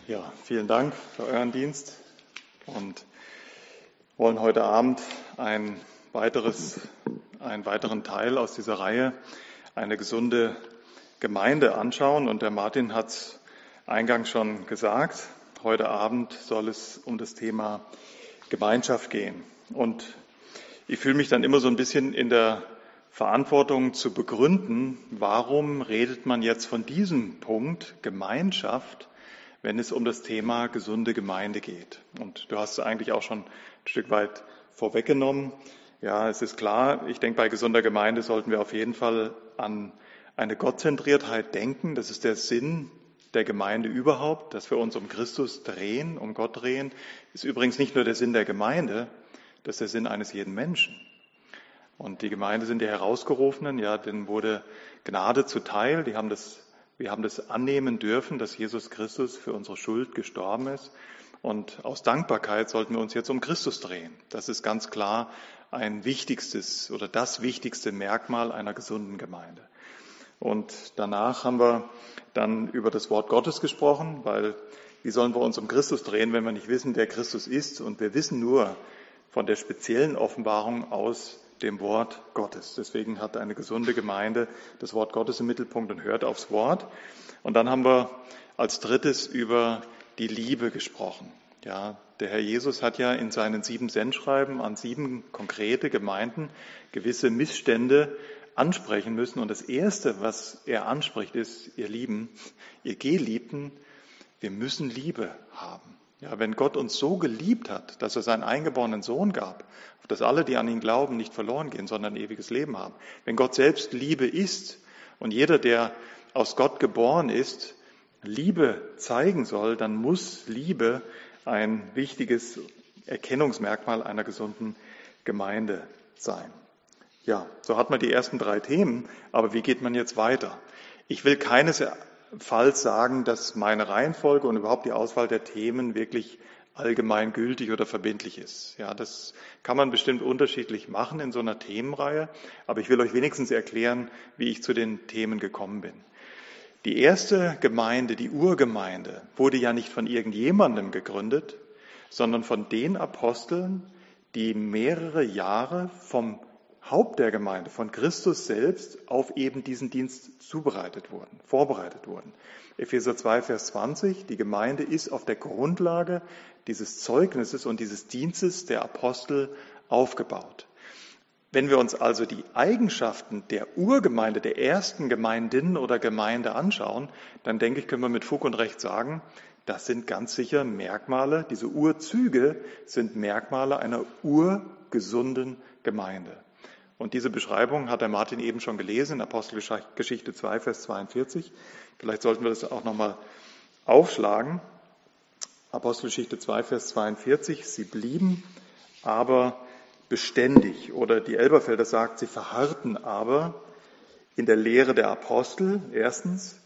Ja, vielen Dank für euren Dienst und wollen heute Abend einen weiteren Teil aus dieser Reihe, eine gesunde Gemeinde anschauen. Und der Martin hat es eingangs schon gesagt, heute Abend soll es um das Thema Gemeinschaft gehen. Und ich fühle mich dann immer so ein bisschen in der Verantwortung zu begründen, warum redet man jetzt von diesem Punkt Gemeinschaft, wenn es um das Thema gesunde Gemeinde geht. Und du hast es eigentlich auch schon ein Stück weit vorweggenommen. Ja, es ist klar, ich denke, bei gesunder Gemeinde sollten wir auf jeden Fall an eine Gottzentriertheit denken. Das ist der Sinn der Gemeinde überhaupt, dass wir uns um Christus drehen, um Gott drehen. Ist übrigens nicht nur der Sinn der Gemeinde, das ist der Sinn eines jeden Menschen. Und die Gemeinde sind die Herausgerufenen, ja, denen wurde Gnade zuteil, wir haben das annehmen dürfen, dass Jesus Christus für unsere Schuld gestorben ist. Und aus Dankbarkeit sollten wir uns jetzt um Christus drehen. Das ist ganz klar ein wichtigstes oder das wichtigste Merkmal einer gesunden Gemeinde. Und danach haben wir dann über das Wort Gottes gesprochen, weil wie sollen wir uns um Christus drehen, wenn wir nicht wissen, wer Christus ist? Und wir wissen nur von der speziellen Offenbarung aus dem Wort Gottes. Deswegen hat eine gesunde Gemeinde das Wort Gottes im Mittelpunkt und hört aufs Wort. Und dann haben wir als drittes über die Liebe gesprochen. Ja, der Herr Jesus hat ja in seinen 7 Sendschreiben an 7 konkrete Gemeinden gewisse Missstände ansprechen müssen. Und das Erste, was er anspricht, ist, ihr Lieben, ihr Geliebten, wir müssen Liebe haben. Ja, wenn Gott uns so geliebt hat, dass er seinen eingeborenen Sohn gab, auf dass alle, die an ihn glauben, nicht verloren gehen, sondern ein ewiges Leben haben. Wenn Gott selbst Liebe ist und jeder, der aus Gott geboren ist, Liebe zeigen soll, dann muss Liebe ein wichtiges Erkennungsmerkmal einer gesunden Gemeinde sein. Ja, so hat man die ersten 3 Themen, aber wie geht man jetzt weiter? Ich will keinesfalls sagen, dass meine Reihenfolge und überhaupt die Auswahl der Themen wirklich allgemein gültig oder verbindlich ist. Ja, das kann man bestimmt unterschiedlich machen in so einer Themenreihe, aber ich will euch wenigstens erklären, wie ich zu den Themen gekommen bin. Die erste Gemeinde, die Urgemeinde, wurde ja nicht von irgendjemandem gegründet, sondern von den Aposteln, die mehrere Jahre vom Haupt der Gemeinde, von Christus selbst, auf eben diesen Dienst vorbereitet wurden. Epheser 2, Vers 20, die Gemeinde ist auf der Grundlage dieses Zeugnisses und dieses Dienstes der Apostel aufgebaut. Wenn wir uns also die Eigenschaften der Urgemeinde, der ersten Gemeinden oder Gemeinde anschauen, dann denke ich, können wir mit Fug und Recht sagen, das sind ganz sicher Merkmale, diese Urzüge sind Merkmale einer urgesunden Gemeinde. Und diese Beschreibung hat der Martin eben schon gelesen, in Apostelgeschichte 2, Vers 42. Vielleicht sollten wir das auch nochmal aufschlagen. Apostelgeschichte 2, Vers 42. Sie blieben aber beständig. Oder die Elberfelder sagt, sie verharrten aber in der Lehre der Apostel, erstens.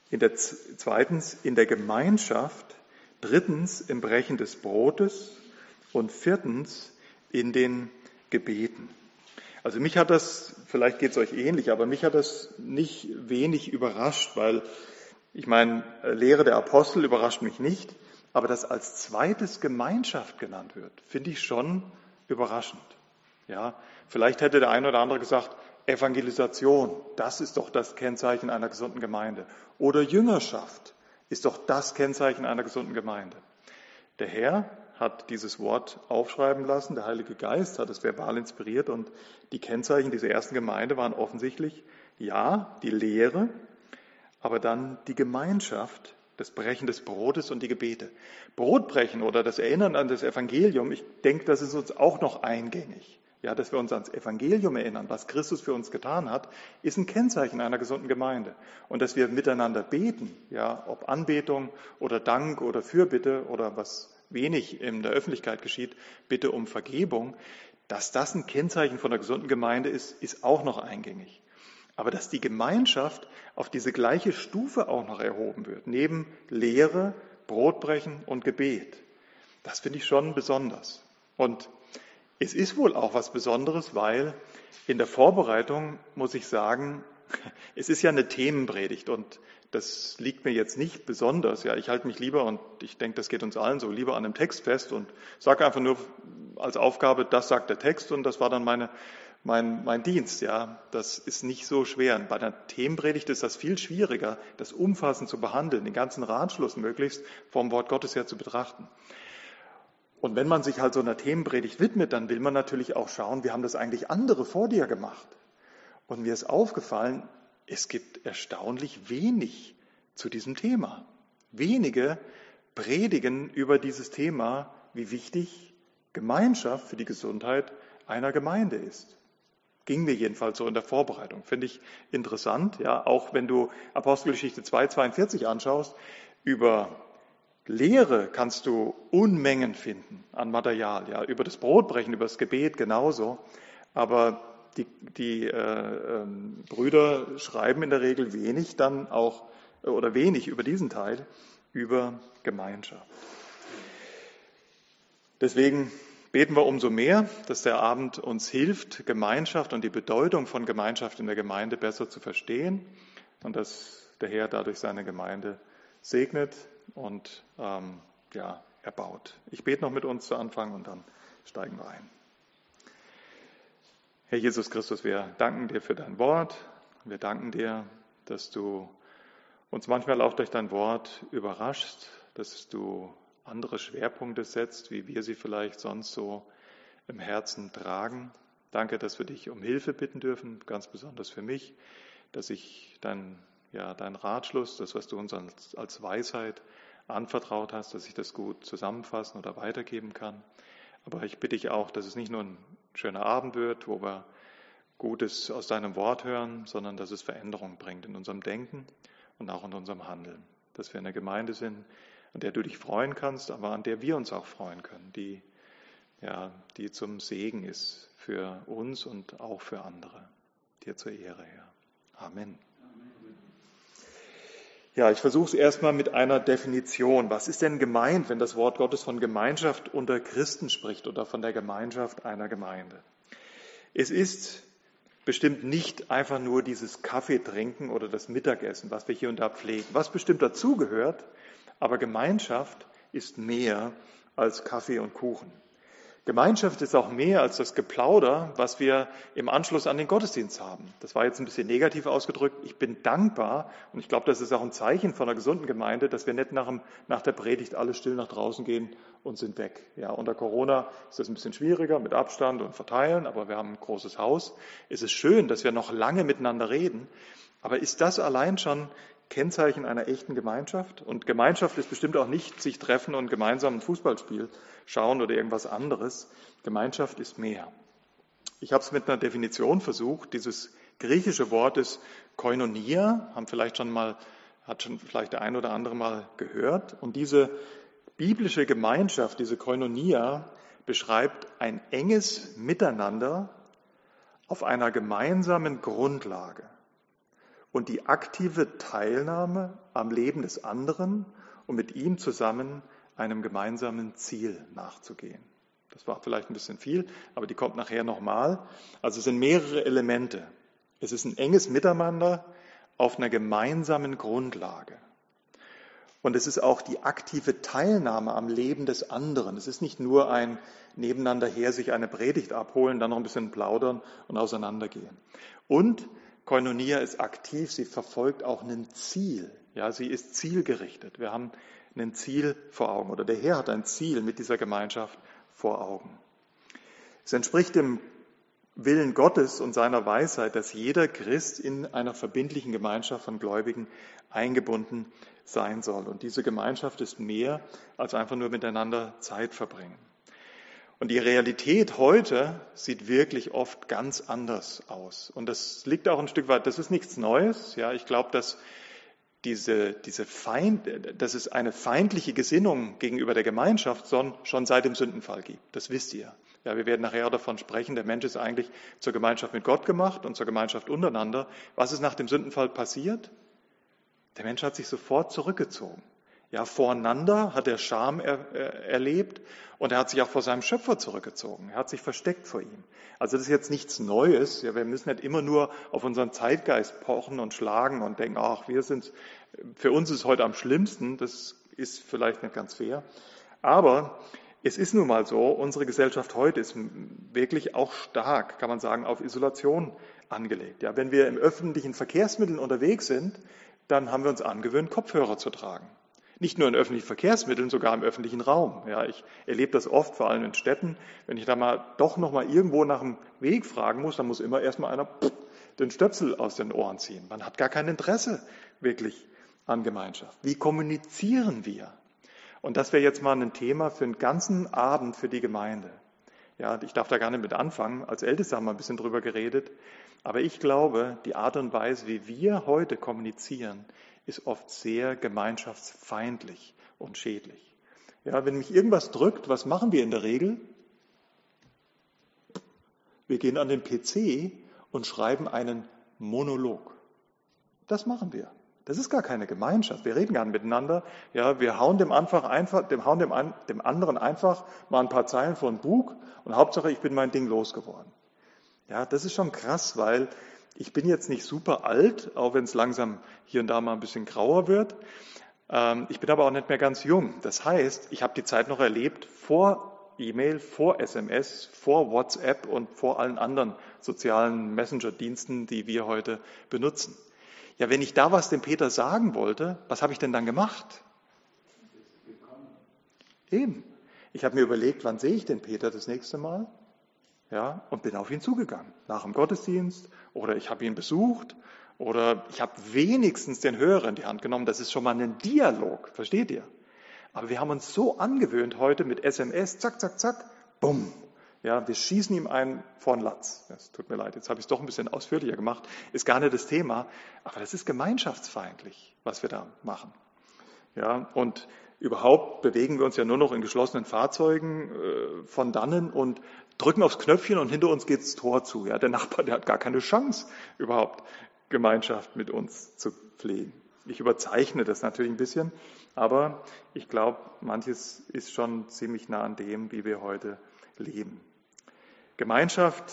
Zweitens in der Gemeinschaft. Drittens im Brechen des Brotes. Und viertens in den Gebeten. Also mich hat das, vielleicht geht es euch ähnlich, aber mich hat das nicht wenig überrascht, weil ich meine, Lehre der Apostel überrascht mich nicht, aber dass als zweites Gemeinschaft genannt wird, finde ich schon überraschend. Ja, vielleicht hätte der eine oder andere gesagt, Evangelisation, das ist doch das Kennzeichen einer gesunden Gemeinde. Oder Jüngerschaft ist doch das Kennzeichen einer gesunden Gemeinde. Der Herr hat dieses Wort aufschreiben lassen, der Heilige Geist hat es verbal inspiriert und die Kennzeichen dieser ersten Gemeinde waren offensichtlich, ja, die Lehre, aber dann die Gemeinschaft, das Brechen des Brotes und die Gebete. Brotbrechen oder das Erinnern an das Evangelium, ich denke, das ist uns auch noch eingängig. Ja, dass wir uns ans Evangelium erinnern, was Christus für uns getan hat, ist ein Kennzeichen einer gesunden Gemeinde. Und dass wir miteinander beten, ja, ob Anbetung oder Dank oder Fürbitte oder was wenig in der Öffentlichkeit geschieht, Bitte um Vergebung, dass das ein Kennzeichen von einer gesunden Gemeinde ist, ist auch noch eingängig. Aber dass die Gemeinschaft auf diese gleiche Stufe auch noch erhoben wird, neben Lehre, Brotbrechen und Gebet, das finde ich schon besonders. Und es ist wohl auch was Besonderes, weil in der Vorbereitung, muss ich sagen, es ist ja eine Themenpredigt und das liegt mir jetzt nicht besonders. Ja, ich halte mich lieber, und ich denke, das geht uns allen so, lieber an einem Text fest und sage einfach nur als Aufgabe, das sagt der Text, und das war dann mein Dienst. Ja, das ist nicht so schwer. Und bei einer Themenpredigt ist das viel schwieriger, das umfassend zu behandeln, den ganzen Ratschluss möglichst vom Wort Gottes her zu betrachten. Und wenn man sich halt so einer Themenpredigt widmet, dann will man natürlich auch schauen, wie haben das eigentlich andere vor dir gemacht? Und mir ist aufgefallen, es gibt erstaunlich wenig zu diesem Thema. Wenige predigen über dieses Thema, wie wichtig Gemeinschaft für die Gesundheit einer Gemeinde ist. Ging mir jedenfalls so in der Vorbereitung. Finde ich interessant, ja, auch wenn du Apostelgeschichte 2,42 anschaust, über Lehre kannst du Unmengen finden an Material, ja, über das Brotbrechen, über das Gebet genauso, aber die Brüder schreiben in der Regel wenig dann auch, oder wenig über diesen Teil, über Gemeinschaft. Deswegen beten wir umso mehr, dass der Abend uns hilft, Gemeinschaft und die Bedeutung von Gemeinschaft in der Gemeinde besser zu verstehen und dass der Herr dadurch seine Gemeinde segnet und erbaut. Ich bete noch mit uns zu Anfang und dann steigen wir ein. Herr Jesus Christus, wir danken dir für dein Wort. Wir danken dir, dass du uns manchmal auch durch dein Wort überraschst, dass du andere Schwerpunkte setzt, wie wir sie vielleicht sonst so im Herzen tragen. Danke, dass wir dich um Hilfe bitten dürfen, ganz besonders für mich, dass ich dein Ratschluss, das, was du uns als Weisheit anvertraut hast, dass ich das gut zusammenfassen oder weitergeben kann. Aber ich bitte dich auch, dass es nicht nur ein schöner Abend wird, wo wir Gutes aus deinem Wort hören, sondern dass es Veränderung bringt in unserem Denken und auch in unserem Handeln. Dass wir eine Gemeinde sind, an der du dich freuen kannst, aber an der wir uns auch freuen können, die zum Segen ist für uns und auch für andere. Dir zur Ehre, Herr. Amen. Ja, ich versuche es erstmal mit einer Definition. Was ist denn gemeint, wenn das Wort Gottes von Gemeinschaft unter Christen spricht oder von der Gemeinschaft einer Gemeinde? Es ist bestimmt nicht einfach nur dieses Kaffee trinken oder das Mittagessen, was wir hier und da pflegen, was bestimmt dazugehört, aber Gemeinschaft ist mehr als Kaffee und Kuchen. Gemeinschaft ist auch mehr als das Geplauder, was wir im Anschluss an den Gottesdienst haben. Das war jetzt ein bisschen negativ ausgedrückt. Ich bin dankbar und ich glaube, das ist auch ein Zeichen von einer gesunden Gemeinde, dass wir nicht nach der Predigt alle still nach draußen gehen und sind weg. Ja, unter Corona ist das ein bisschen schwieriger mit Abstand und Verteilen, aber wir haben ein großes Haus. Es ist schön, dass wir noch lange miteinander reden, aber ist das allein schon Kennzeichen einer echten Gemeinschaft? Und Gemeinschaft ist bestimmt auch nicht sich treffen und gemeinsam ein Fußballspiel schauen oder irgendwas anderes. Gemeinschaft ist mehr. Ich habe es mit einer Definition versucht. Dieses griechische Wort ist Koinonia, hat schon vielleicht der ein oder andere mal gehört. Und diese biblische Gemeinschaft, diese Koinonia, beschreibt ein enges Miteinander auf einer gemeinsamen Grundlage und die aktive Teilnahme am Leben des anderen und mit ihm zusammen einem gemeinsamen Ziel nachzugehen. Das war vielleicht ein bisschen viel, aber die kommt nachher nochmal. Also es sind mehrere Elemente. Es ist ein enges Miteinander auf einer gemeinsamen Grundlage. Und es ist auch die aktive Teilnahme am Leben des anderen. Es ist nicht nur ein nebeneinander her sich eine Predigt abholen, dann noch ein bisschen plaudern und auseinandergehen. Und Koinonia ist aktiv, sie verfolgt auch ein Ziel. Ja, sie ist zielgerichtet. Wir haben ein Ziel vor Augen oder der Herr hat ein Ziel mit dieser Gemeinschaft vor Augen. Es entspricht dem Willen Gottes und seiner Weisheit, dass jeder Christ in einer verbindlichen Gemeinschaft von Gläubigen eingebunden sein soll. Und diese Gemeinschaft ist mehr als einfach nur miteinander Zeit verbringen. Und die Realität heute sieht wirklich oft ganz anders aus. Und das liegt auch ein Stück weit, das ist nichts Neues. Ja, ich glaube, dass dass es eine feindliche Gesinnung gegenüber der Gemeinschaft schon seit dem Sündenfall gibt. Das wisst ihr. Ja, wir werden nachher davon sprechen, der Mensch ist eigentlich zur Gemeinschaft mit Gott gemacht und zur Gemeinschaft untereinander. Was ist nach dem Sündenfall passiert? Der Mensch hat sich sofort zurückgezogen. Ja, voreinander hat er Scham erlebt und er hat sich auch vor seinem Schöpfer zurückgezogen. Er hat sich versteckt vor ihm. Also das ist jetzt nichts Neues. Ja, wir müssen nicht immer nur auf unseren Zeitgeist pochen und schlagen und denken, ach, wir sind Für uns ist es heute am schlimmsten, das ist vielleicht nicht ganz fair, aber es ist nun mal so, unsere Gesellschaft heute ist wirklich auch stark, kann man sagen, auf Isolation angelegt. Ja, wenn wir im öffentlichen Verkehrsmitteln unterwegs sind, dann haben wir uns angewöhnt, Kopfhörer zu tragen. Nicht nur in öffentlichen Verkehrsmitteln, sogar im öffentlichen Raum. Ja, ich erlebe das oft, vor allem in Städten. Wenn ich da doch noch mal irgendwo nach dem Weg fragen muss, dann muss immer erstmal einer den Stöpsel aus den Ohren ziehen. Man hat gar kein Interesse wirklich an Gemeinschaft. Wie kommunizieren wir? Und das wäre jetzt mal ein Thema für einen ganzen Abend für die Gemeinde. Ja, ich darf da gar nicht mit anfangen. Als Ältester haben wir ein bisschen drüber geredet. Aber ich glaube, die Art und Weise, wie wir heute kommunizieren, ist oft sehr gemeinschaftsfeindlich und schädlich. Ja, wenn mich irgendwas drückt, was machen wir in der Regel? Wir gehen an den PC und schreiben einen Monolog. Das machen wir. Das ist gar keine Gemeinschaft. Wir reden gar nicht miteinander. Ja, wir hauen dem anderen einfach mal ein paar Zeilen vor den Bug und Hauptsache, ich bin mein Ding losgeworden. Ja, das ist schon krass, weil ich bin jetzt nicht super alt, auch wenn es langsam hier und da mal ein bisschen grauer wird. Ich bin aber auch nicht mehr ganz jung. Das heißt, ich habe die Zeit noch erlebt vor E-Mail, vor SMS, vor WhatsApp und vor allen anderen sozialen Messenger-Diensten, die wir heute benutzen. Ja, wenn ich da was dem Peter sagen wollte, was habe ich denn dann gemacht? Eben. Ich habe mir überlegt, wann sehe ich den Peter das nächste Mal? Ja, und bin auf ihn zugegangen. Nach dem Gottesdienst oder ich habe ihn besucht oder ich habe wenigstens den Hörer in die Hand genommen. Das ist schon mal ein Dialog, versteht ihr? Aber wir haben uns so angewöhnt heute mit SMS, zack, zack, zack, bumm. Ja, wir schießen ihm einen vor den Latz. Es tut mir leid, jetzt habe ich es doch ein bisschen ausführlicher gemacht. Ist gar nicht das Thema, aber das ist gemeinschaftsfeindlich, was wir da machen. Ja, und überhaupt bewegen wir uns ja nur noch in geschlossenen Fahrzeugen von dannen und drücken aufs Knöpfchen und hinter uns geht das Tor zu. Ja, der Nachbar, der hat gar keine Chance, überhaupt Gemeinschaft mit uns zu pflegen. Ich überzeichne das natürlich ein bisschen, aber ich glaube, manches ist schon ziemlich nah an dem, wie wir heute leben. Gemeinschaft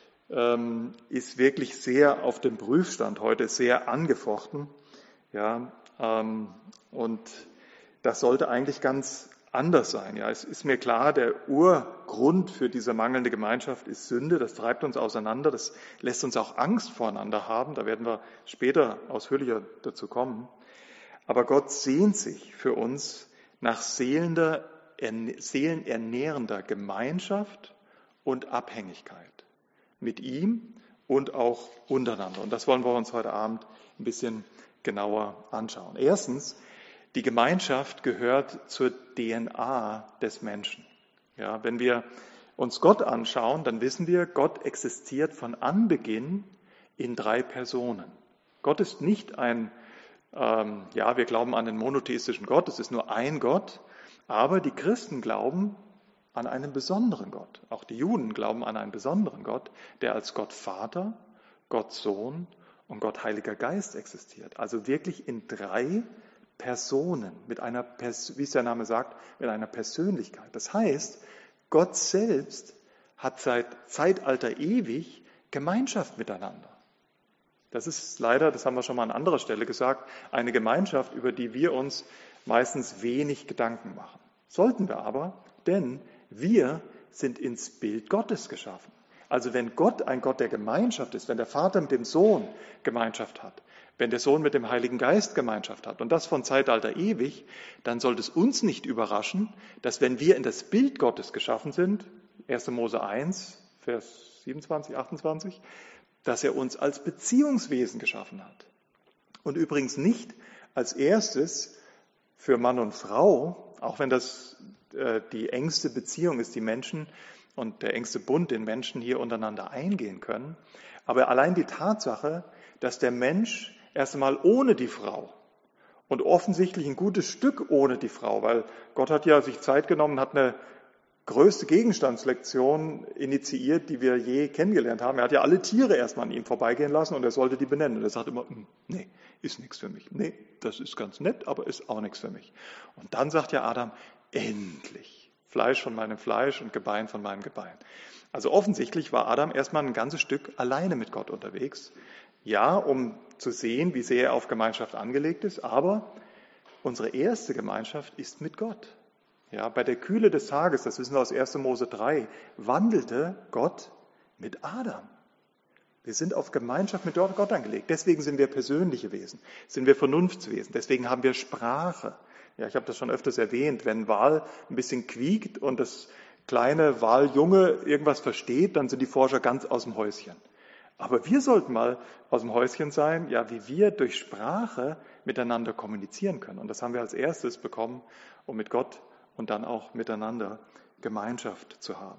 ist wirklich sehr auf dem Prüfstand heute, sehr angefochten. Ja, und das sollte eigentlich ganz anders sein. Ja, es ist mir klar, der Urgrund für diese mangelnde Gemeinschaft ist Sünde. Das treibt uns auseinander. Das lässt uns auch Angst voreinander haben. Da werden wir später ausführlicher dazu kommen. Aber Gott sehnt sich für uns nach seelenernährender Gemeinschaft und Abhängigkeit mit ihm und auch untereinander. Und das wollen wir uns heute Abend ein bisschen genauer anschauen. Erstens, die Gemeinschaft gehört zur DNA des Menschen. Ja, wenn wir uns Gott anschauen, dann wissen wir, Gott existiert von Anbeginn in 3 Personen. Gott ist nicht wir glauben an den monotheistischen Gott, es ist nur ein Gott, aber die Christen glauben an einen besonderen Gott. Auch die Juden glauben an einen besonderen Gott, der als Gott Vater, Gott Sohn und Gott Heiliger Geist existiert. Also wirklich in 3 Personen, mit einer, wie es der Name sagt, mit einer Persönlichkeit. Das heißt, Gott selbst hat seit Zeitalter ewig Gemeinschaft miteinander. Das ist leider, das haben wir schon mal an anderer Stelle gesagt, eine Gemeinschaft, über die wir uns meistens wenig Gedanken machen. Sollten wir aber, denn wir sind ins Bild Gottes geschaffen. Also wenn Gott ein Gott der Gemeinschaft ist, wenn der Vater mit dem Sohn Gemeinschaft hat, wenn der Sohn mit dem Heiligen Geist Gemeinschaft hat und das von Zeitalter ewig, dann sollte es uns nicht überraschen, dass wenn wir in das Bild Gottes geschaffen sind, 1. Mose 1, Vers 27, 28, dass er uns als Beziehungswesen geschaffen hat. Und übrigens nicht als erstes für Mann und Frau, auch wenn das die engste Beziehung ist, die Menschen und der engste Bund, den Menschen hier untereinander eingehen können. Aber allein die Tatsache, dass der Mensch erst einmal ohne die Frau und offensichtlich ein gutes Stück ohne die Frau, weil Gott hat ja sich Zeit genommen, hat eine größte Gegenstandslektion initiiert, die wir je kennengelernt haben. Er hat ja alle Tiere erstmal an ihm vorbeigehen lassen und er sollte die benennen. Und er sagt immer, nee, ist nichts für mich. Nee, das ist ganz nett, aber ist auch nichts für mich. Und dann sagt ja Adam, endlich, Fleisch von meinem Fleisch und Gebein von meinem Gebein. Also offensichtlich war Adam erstmal ein ganzes Stück alleine mit Gott unterwegs. Ja, um zu sehen, wie sehr er auf Gemeinschaft angelegt ist, aber unsere erste Gemeinschaft ist mit Gott. Ja, bei der Kühle des Tages, das wissen wir aus 1. Mose 3, wandelte Gott mit Adam. Wir sind auf Gemeinschaft mit Gott angelegt. Deswegen sind wir persönliche Wesen, sind wir Vernunftswesen. Deswegen haben wir Sprache. Ja, ich habe das schon öfters erwähnt. Wenn ein Wal ein bisschen quiekt und das kleine Waljunge irgendwas versteht, dann sind die Forscher ganz aus dem Häuschen. Aber wir sollten mal aus dem Häuschen sein, ja, wie wir durch Sprache miteinander kommunizieren können. Und das haben wir als erstes bekommen, um mit Gott und dann auch miteinander Gemeinschaft zu haben.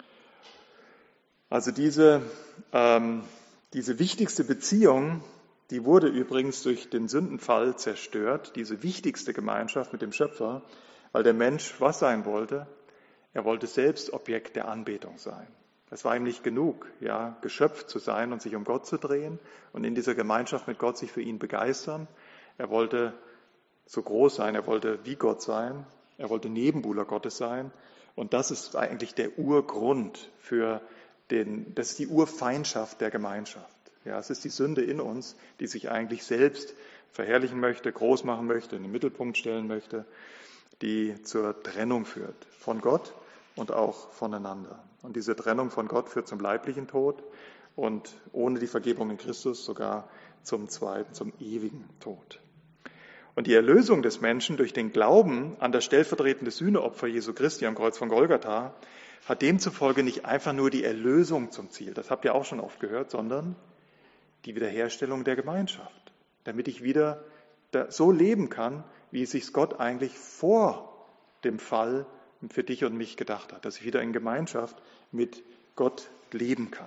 Also diese wichtigste Beziehung, die wurde übrigens durch den Sündenfall zerstört, diese wichtigste Gemeinschaft mit dem Schöpfer, weil der Mensch was sein wollte? Er wollte selbst Objekt der Anbetung sein. Es war ihm nicht genug, ja, geschöpft zu sein und sich um Gott zu drehen und in dieser Gemeinschaft mit Gott sich für ihn begeistern. Er wollte so groß sein, er wollte wie Gott sein, er wollte Nebenbuhler Gottes sein. Und das ist eigentlich der Urgrund das ist die Urfeindschaft der Gemeinschaft. Ja, es ist die Sünde in uns, die sich eigentlich selbst verherrlichen möchte, groß machen möchte, in den Mittelpunkt stellen möchte, die zur Trennung führt von Gott und auch voneinander. Und diese Trennung von Gott führt zum leiblichen Tod und ohne die Vergebung in Christus sogar zum ewigen Tod. Und die Erlösung des Menschen durch den Glauben an das stellvertretende Sühneopfer Jesu Christi am Kreuz von Golgatha hat demzufolge nicht einfach nur die Erlösung zum Ziel, das habt ihr auch schon oft gehört, sondern die Wiederherstellung der Gemeinschaft, damit ich wieder so leben kann, wie es sich Gott eigentlich vor dem Fall für dich und mich gedacht hat, dass ich wieder in Gemeinschaft mit Gott leben kann.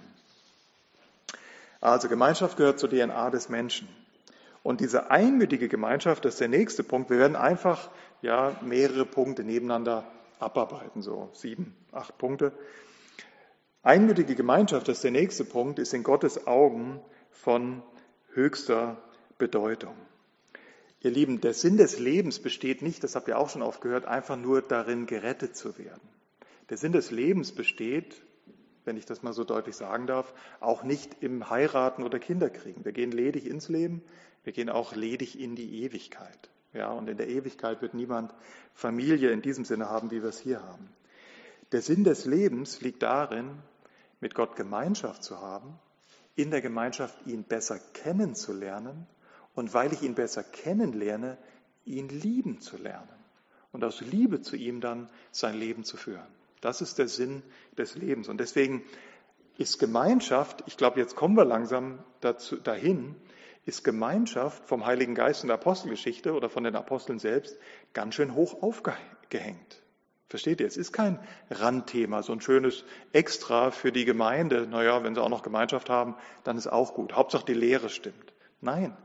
Also Gemeinschaft gehört zur DNA des Menschen. Und diese einmütige Gemeinschaft, das ist der nächste Punkt. Wir werden einfach mehrere Punkte nebeneinander abarbeiten, so 7, 8 Punkte. Einmütige Gemeinschaft, das ist der nächste Punkt, ist in Gottes Augen von höchster Bedeutung. Ihr Lieben, der Sinn des Lebens besteht nicht, das habt ihr auch schon oft gehört, einfach nur darin, gerettet zu werden. Der Sinn des Lebens besteht, wenn ich das mal so deutlich sagen darf, auch nicht im Heiraten oder Kinderkriegen. Wir gehen ledig ins Leben, wir gehen auch ledig in die Ewigkeit. Ja, und in der Ewigkeit wird niemand Familie in diesem Sinne haben, wie wir es hier haben. Der Sinn des Lebens liegt darin, mit Gott Gemeinschaft zu haben, in der Gemeinschaft ihn besser kennenzulernen und weil ich ihn besser kennenlerne, ihn lieben zu lernen und aus Liebe zu ihm dann sein Leben zu führen. Das ist der Sinn des Lebens. Und deswegen ist Gemeinschaft, ich glaube, jetzt kommen wir langsam dahin, ist Gemeinschaft vom Heiligen Geist in der Apostelgeschichte oder von den Aposteln selbst ganz schön hoch aufgehängt. Versteht ihr? Es ist kein Randthema, so ein schönes Extra für die Gemeinde. Naja, wenn sie auch noch Gemeinschaft haben, dann ist auch gut. Hauptsache die Lehre stimmt. Nein,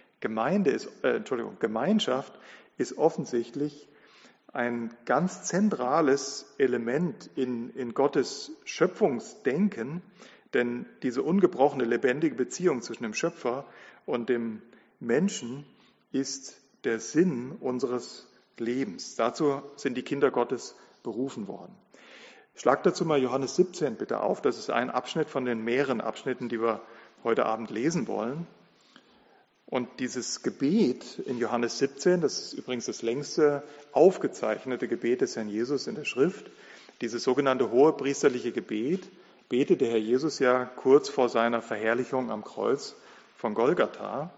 Gemeinschaft ist offensichtlich ein ganz zentrales Element in Gottes Schöpfungsdenken, denn diese ungebrochene, lebendige Beziehung zwischen dem Schöpfer und dem Menschen ist der Sinn unseres Lebens. Dazu sind die Kinder Gottes berufen worden. Schlag dazu mal Johannes 17 bitte auf. Das ist ein Abschnitt von den mehreren Abschnitten, die wir heute Abend lesen wollen. Und dieses Gebet in Johannes 17, das ist übrigens das längste aufgezeichnete Gebet des Herrn Jesus in der Schrift, dieses sogenannte hohepriesterliche Gebet, betet der Herr Jesus ja kurz vor seiner Verherrlichung am Kreuz von Golgatha.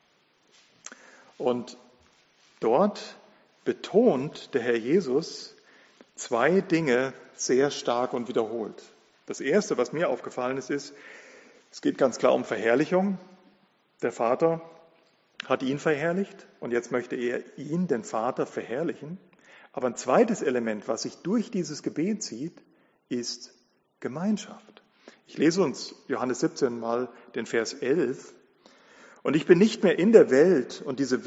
Und dort betont der Herr Jesus 2 Dinge sehr stark und wiederholt. Das Erste, was mir aufgefallen ist, es geht ganz klar um Verherrlichung. Der Vater hat ihn verherrlicht und jetzt möchte er ihn, den Vater, verherrlichen. Aber ein zweites Element, was sich durch dieses Gebet zieht, ist Gemeinschaft. Ich lese uns Johannes 17 mal den Vers 11. Und ich bin nicht mehr in der Welt und ich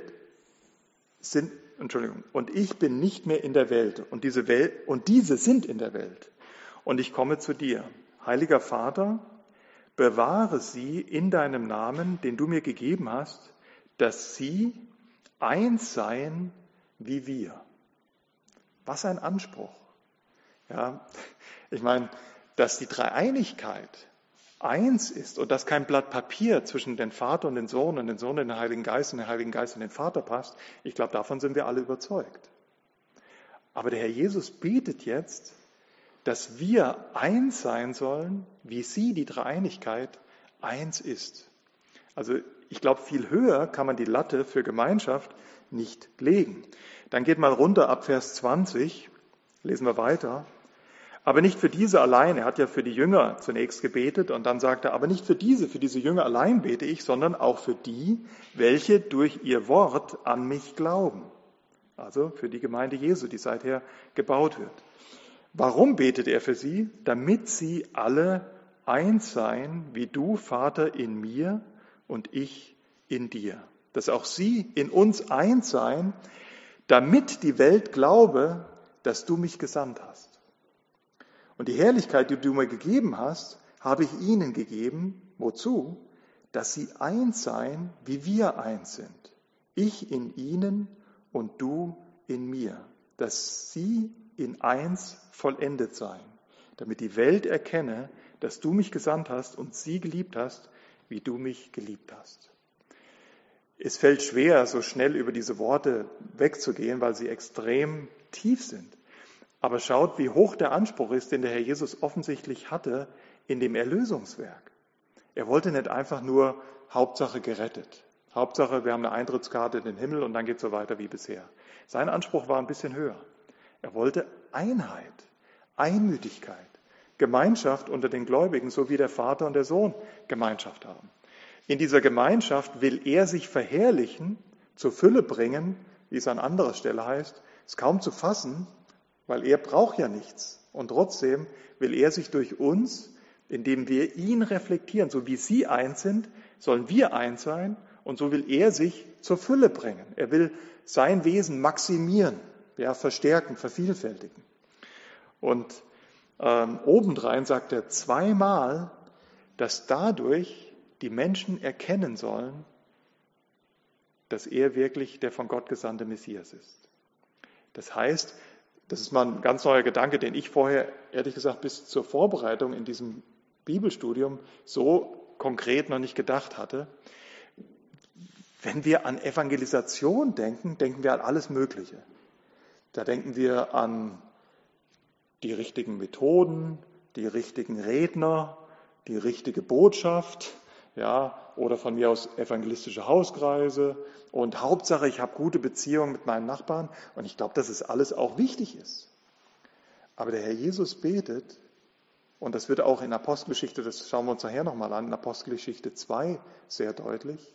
bin nicht mehr in der Welt und diese sind in der Welt. Und ich komme zu dir. Heiliger Vater, bewahre sie in deinem Namen, den du mir gegeben hast, dass sie eins seien wie wir. Was ein Anspruch. Ja, ich meine, dass die Dreieinigkeit eins ist und dass kein Blatt Papier zwischen den Vater und den Sohn und den Heiligen Geist und den Heiligen Geist und den Vater passt, ich glaube, davon sind wir alle überzeugt. Aber der Herr Jesus betet jetzt, dass wir eins sein sollen, wie sie, die Dreieinigkeit, eins ist. Also ich glaube, viel höher kann man die Latte für Gemeinschaft nicht legen. Dann geht mal runter ab Vers 20, lesen wir weiter. Aber nicht für diese allein, er hat ja für die Jünger zunächst gebetet und dann sagt er, aber nicht für diese Jünger allein bete ich, sondern auch für die, welche durch ihr Wort an mich glauben. Also für die Gemeinde Jesu, die seither gebaut wird. Warum betet er für sie? Damit sie alle eins seien, wie du, Vater, in mir und ich in dir. Dass auch sie in uns eins seien, damit die Welt glaube, dass du mich gesandt hast. Und die Herrlichkeit, die du mir gegeben hast, habe ich ihnen gegeben. Wozu? Dass sie eins seien, wie wir eins sind. Ich in ihnen und du in mir. Dass sie in eins vollendet seien. Damit die Welt erkenne, dass du mich gesandt hast und sie geliebt hast, wie du mich geliebt hast. Es fällt schwer, so schnell über diese Worte wegzugehen, weil sie extrem tief sind. Aber schaut, wie hoch der Anspruch ist, den der Herr Jesus offensichtlich hatte in dem Erlösungswerk. Er wollte nicht einfach nur Hauptsache gerettet. Hauptsache, wir haben eine Eintrittskarte in den Himmel und dann geht es so weiter wie bisher. Sein Anspruch war ein bisschen höher. Er wollte Einheit, Einmütigkeit, Gemeinschaft unter den Gläubigen, so wie der Vater und der Sohn Gemeinschaft haben. In dieser Gemeinschaft will er sich verherrlichen, zur Fülle bringen, wie es an anderer Stelle heißt. Ist kaum zu fassen, weil er braucht ja nichts. Und trotzdem will er sich durch uns, indem wir ihn reflektieren, so wie sie eins sind, sollen wir eins sein. Und so will er sich zur Fülle bringen. Er will sein Wesen maximieren, ja, verstärken, vervielfältigen. Und obendrein sagt er zweimal, dass dadurch die Menschen erkennen sollen, dass er wirklich der von Gott gesandte Messias ist. Das heißt, das ist mal ein ganz neuer Gedanke, den ich vorher, ehrlich gesagt, bis zur Vorbereitung in diesem Bibelstudium so konkret noch nicht gedacht hatte. Wenn wir an Evangelisation denken, denken wir an alles Mögliche. Da denken wir an die richtigen Methoden, die richtigen Redner, die richtige Botschaft, ja, oder von mir aus evangelistische Hauskreise und Hauptsache, ich habe gute Beziehungen mit meinen Nachbarn und ich glaube, dass es alles auch wichtig ist. Aber der Herr Jesus betet, und das wird auch in Apostelgeschichte, das schauen wir uns nachher nochmal an, in Apostelgeschichte 2 sehr deutlich,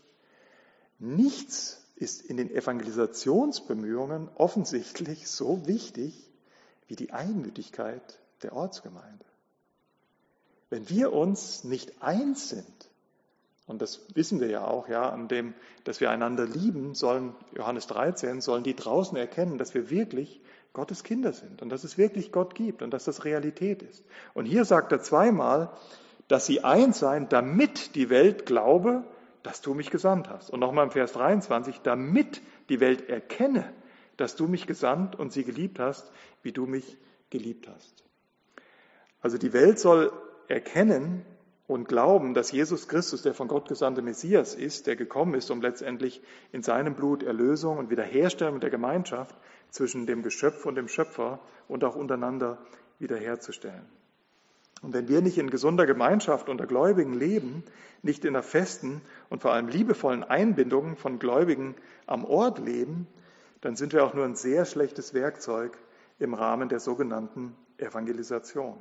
nichts ist in den Evangelisationsbemühungen offensichtlich so wichtig wie die Einmütigkeit der Ortsgemeinde. Wenn wir uns nicht eins sind, und das wissen wir ja auch, ja, an dem, dass wir einander lieben, sollen, Johannes 13, sollen die draußen erkennen, dass wir wirklich Gottes Kinder sind und dass es wirklich Gott gibt und dass das Realität ist. Und hier sagt er zweimal, dass sie eins seien, damit die Welt glaube, dass du mich gesandt hast. Und nochmal im Vers 23, damit die Welt erkenne, dass du mich gesandt und sie geliebt hast, wie du mich geliebt hast. Also die Welt soll erkennen und glauben, dass Jesus Christus der von Gott gesandte Messias ist, der gekommen ist, um letztendlich in seinem Blut Erlösung und Wiederherstellung der Gemeinschaft zwischen dem Geschöpf und dem Schöpfer und auch untereinander wiederherzustellen. Und wenn wir nicht in gesunder Gemeinschaft unter Gläubigen leben, nicht in einer festen und vor allem liebevollen Einbindung von Gläubigen am Ort leben, dann sind wir auch nur ein sehr schlechtes Werkzeug im Rahmen der sogenannten Evangelisation.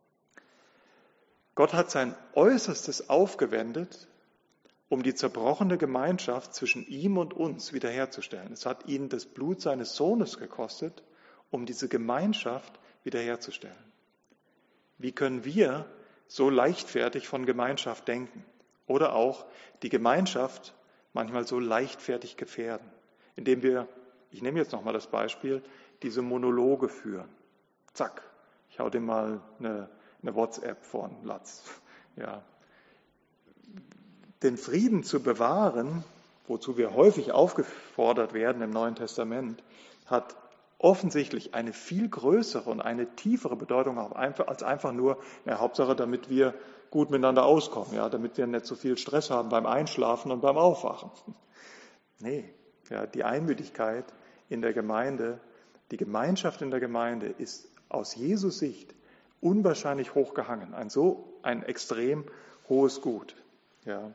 Gott hat sein Äußerstes aufgewendet, um die zerbrochene Gemeinschaft zwischen ihm und uns wiederherzustellen. Es hat ihn das Blut seines Sohnes gekostet, um diese Gemeinschaft wiederherzustellen. Wie können wir so leichtfertig von Gemeinschaft denken oder auch die Gemeinschaft manchmal so leichtfertig gefährden, indem wir, ich nehme jetzt nochmal das Beispiel, diese Monologe führen. Zack, ich hau dem mal eine WhatsApp vor den Latz. Ja. Den Frieden zu bewahren, wozu wir häufig aufgefordert werden im Neuen Testament, hat offensichtlich eine viel größere und eine tiefere Bedeutung als einfach nur, Hauptsache, damit wir gut miteinander auskommen, ja, damit wir nicht so viel Stress haben beim Einschlafen und beim Aufwachen. Nee, ja, die Einmütigkeit in der Gemeinde, die Gemeinschaft in der Gemeinde ist aus Jesus Sicht unwahrscheinlich hoch gehangen. Ein extrem hohes Gut. Ja.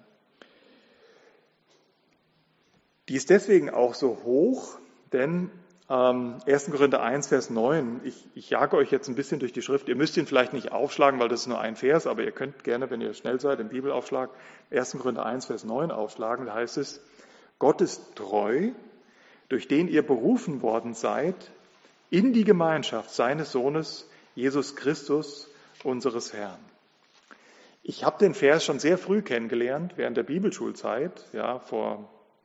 Die ist deswegen auch so hoch, denn 1. Korinther 1, Vers 9, ich jage euch jetzt ein bisschen durch die Schrift, ihr müsst ihn vielleicht nicht aufschlagen, weil das ist nur ein Vers, aber ihr könnt gerne, wenn ihr schnell seid, den Bibelaufschlag 1. Korinther 1, Vers 9 aufschlagen, da heißt es, Gott ist treu, durch den ihr berufen worden seid, in die Gemeinschaft seines Sohnes, Jesus Christus, unseres Herrn. Ich habe den Vers schon sehr früh kennengelernt, während der Bibelschulzeit, ja, vor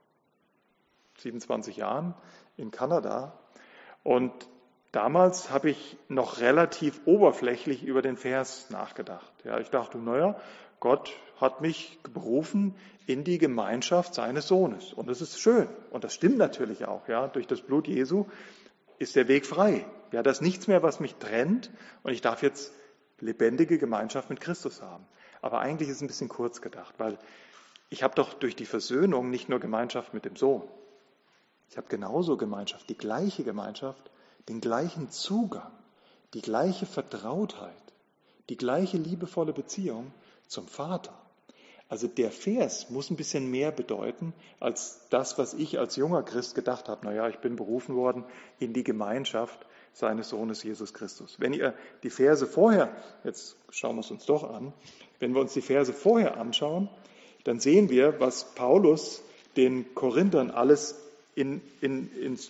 27 Jahren in Kanada. Und damals habe ich noch relativ oberflächlich über den Vers nachgedacht. Ja, ich dachte, naja, Gott hat mich berufen in die Gemeinschaft seines Sohnes. Und das ist schön. Und das stimmt natürlich auch. Ja, durch das Blut Jesu ist der Weg frei. Ja, da ist nichts mehr, was mich trennt. Und ich darf jetzt lebendige Gemeinschaft mit Christus haben. Aber eigentlich ist es ein bisschen kurz gedacht, weil ich habe doch durch die Versöhnung nicht nur Gemeinschaft mit dem Sohn. Ich habe genauso Gemeinschaft, die gleiche Gemeinschaft, den gleichen Zugang, die gleiche Vertrautheit, die gleiche liebevolle Beziehung zum Vater. Also der Vers muss ein bisschen mehr bedeuten als das, was ich als junger Christ gedacht habe. Naja, ich bin berufen worden in die Gemeinschaft seines Sohnes Jesus Christus. Wenn ihr die Verse vorher, jetzt schauen wir es uns doch an, wenn wir uns die Verse vorher anschauen, dann sehen wir, was Paulus den Korinthern alles ins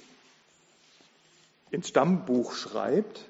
Stammbuch schreibt.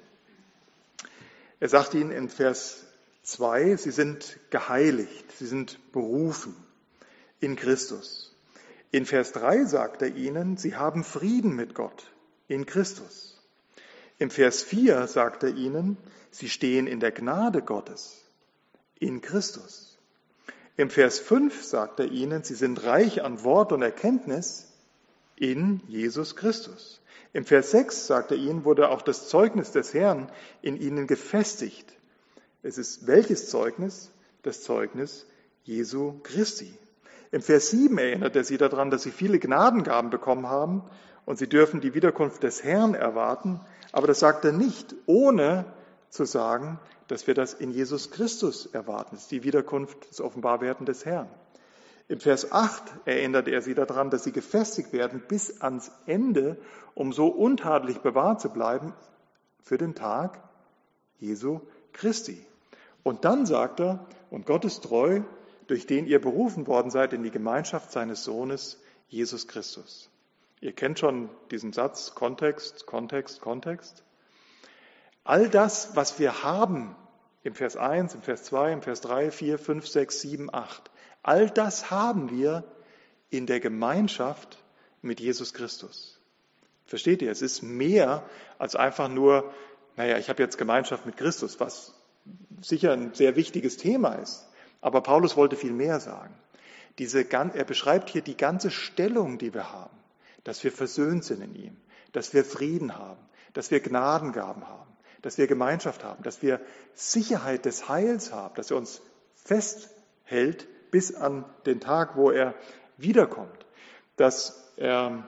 Er sagt ihnen in Vers 2, sie sind geheiligt, sie sind berufen in Christus. In Vers 3 sagt er ihnen, sie haben Frieden mit Gott in Christus. Im Vers 4 sagt er ihnen, sie stehen in der Gnade Gottes in Christus. Im Vers 5 sagt er ihnen, sie sind reich an Wort und Erkenntnis in Jesus Christus. Im Vers 6 sagt er ihnen, wurde auch das Zeugnis des Herrn in ihnen gefestigt. Es ist welches Zeugnis? Das Zeugnis Jesu Christi. Im Vers 7 erinnert er sie daran, dass sie viele Gnadengaben bekommen haben und sie dürfen die Wiederkunft des Herrn erwarten. Aber das sagt er nicht, ohne zu sagen, dass wir das in Jesus Christus erwarten. Das ist die Wiederkunft, das Offenbarwerden des Herrn. Im Vers 8 erinnert er sie daran, dass sie gefestigt werden bis ans Ende, um so untadelig bewahrt zu bleiben für den Tag Jesu Christi. Und dann sagt er, und Gott ist treu, durch den ihr berufen worden seid in die Gemeinschaft seines Sohnes, Jesus Christus. Ihr kennt schon diesen Satz, Kontext, Kontext, Kontext. All das, was wir haben, im Vers 1, im Vers 2, im Vers 3, 4, 5, 6, 7, 8, all das haben wir in der Gemeinschaft mit Jesus Christus. Versteht ihr? Es ist mehr als einfach nur, ich habe jetzt Gemeinschaft mit Christus, was sicher ein sehr wichtiges Thema ist. Aber Paulus wollte viel mehr sagen. Er beschreibt hier die ganze Stellung, die wir haben, dass wir versöhnt sind in ihm, dass wir Frieden haben, dass wir Gnadengaben haben, dass wir Gemeinschaft haben, dass wir Sicherheit des Heils haben, dass er uns festhält bis an den Tag, wo er wiederkommt, dass er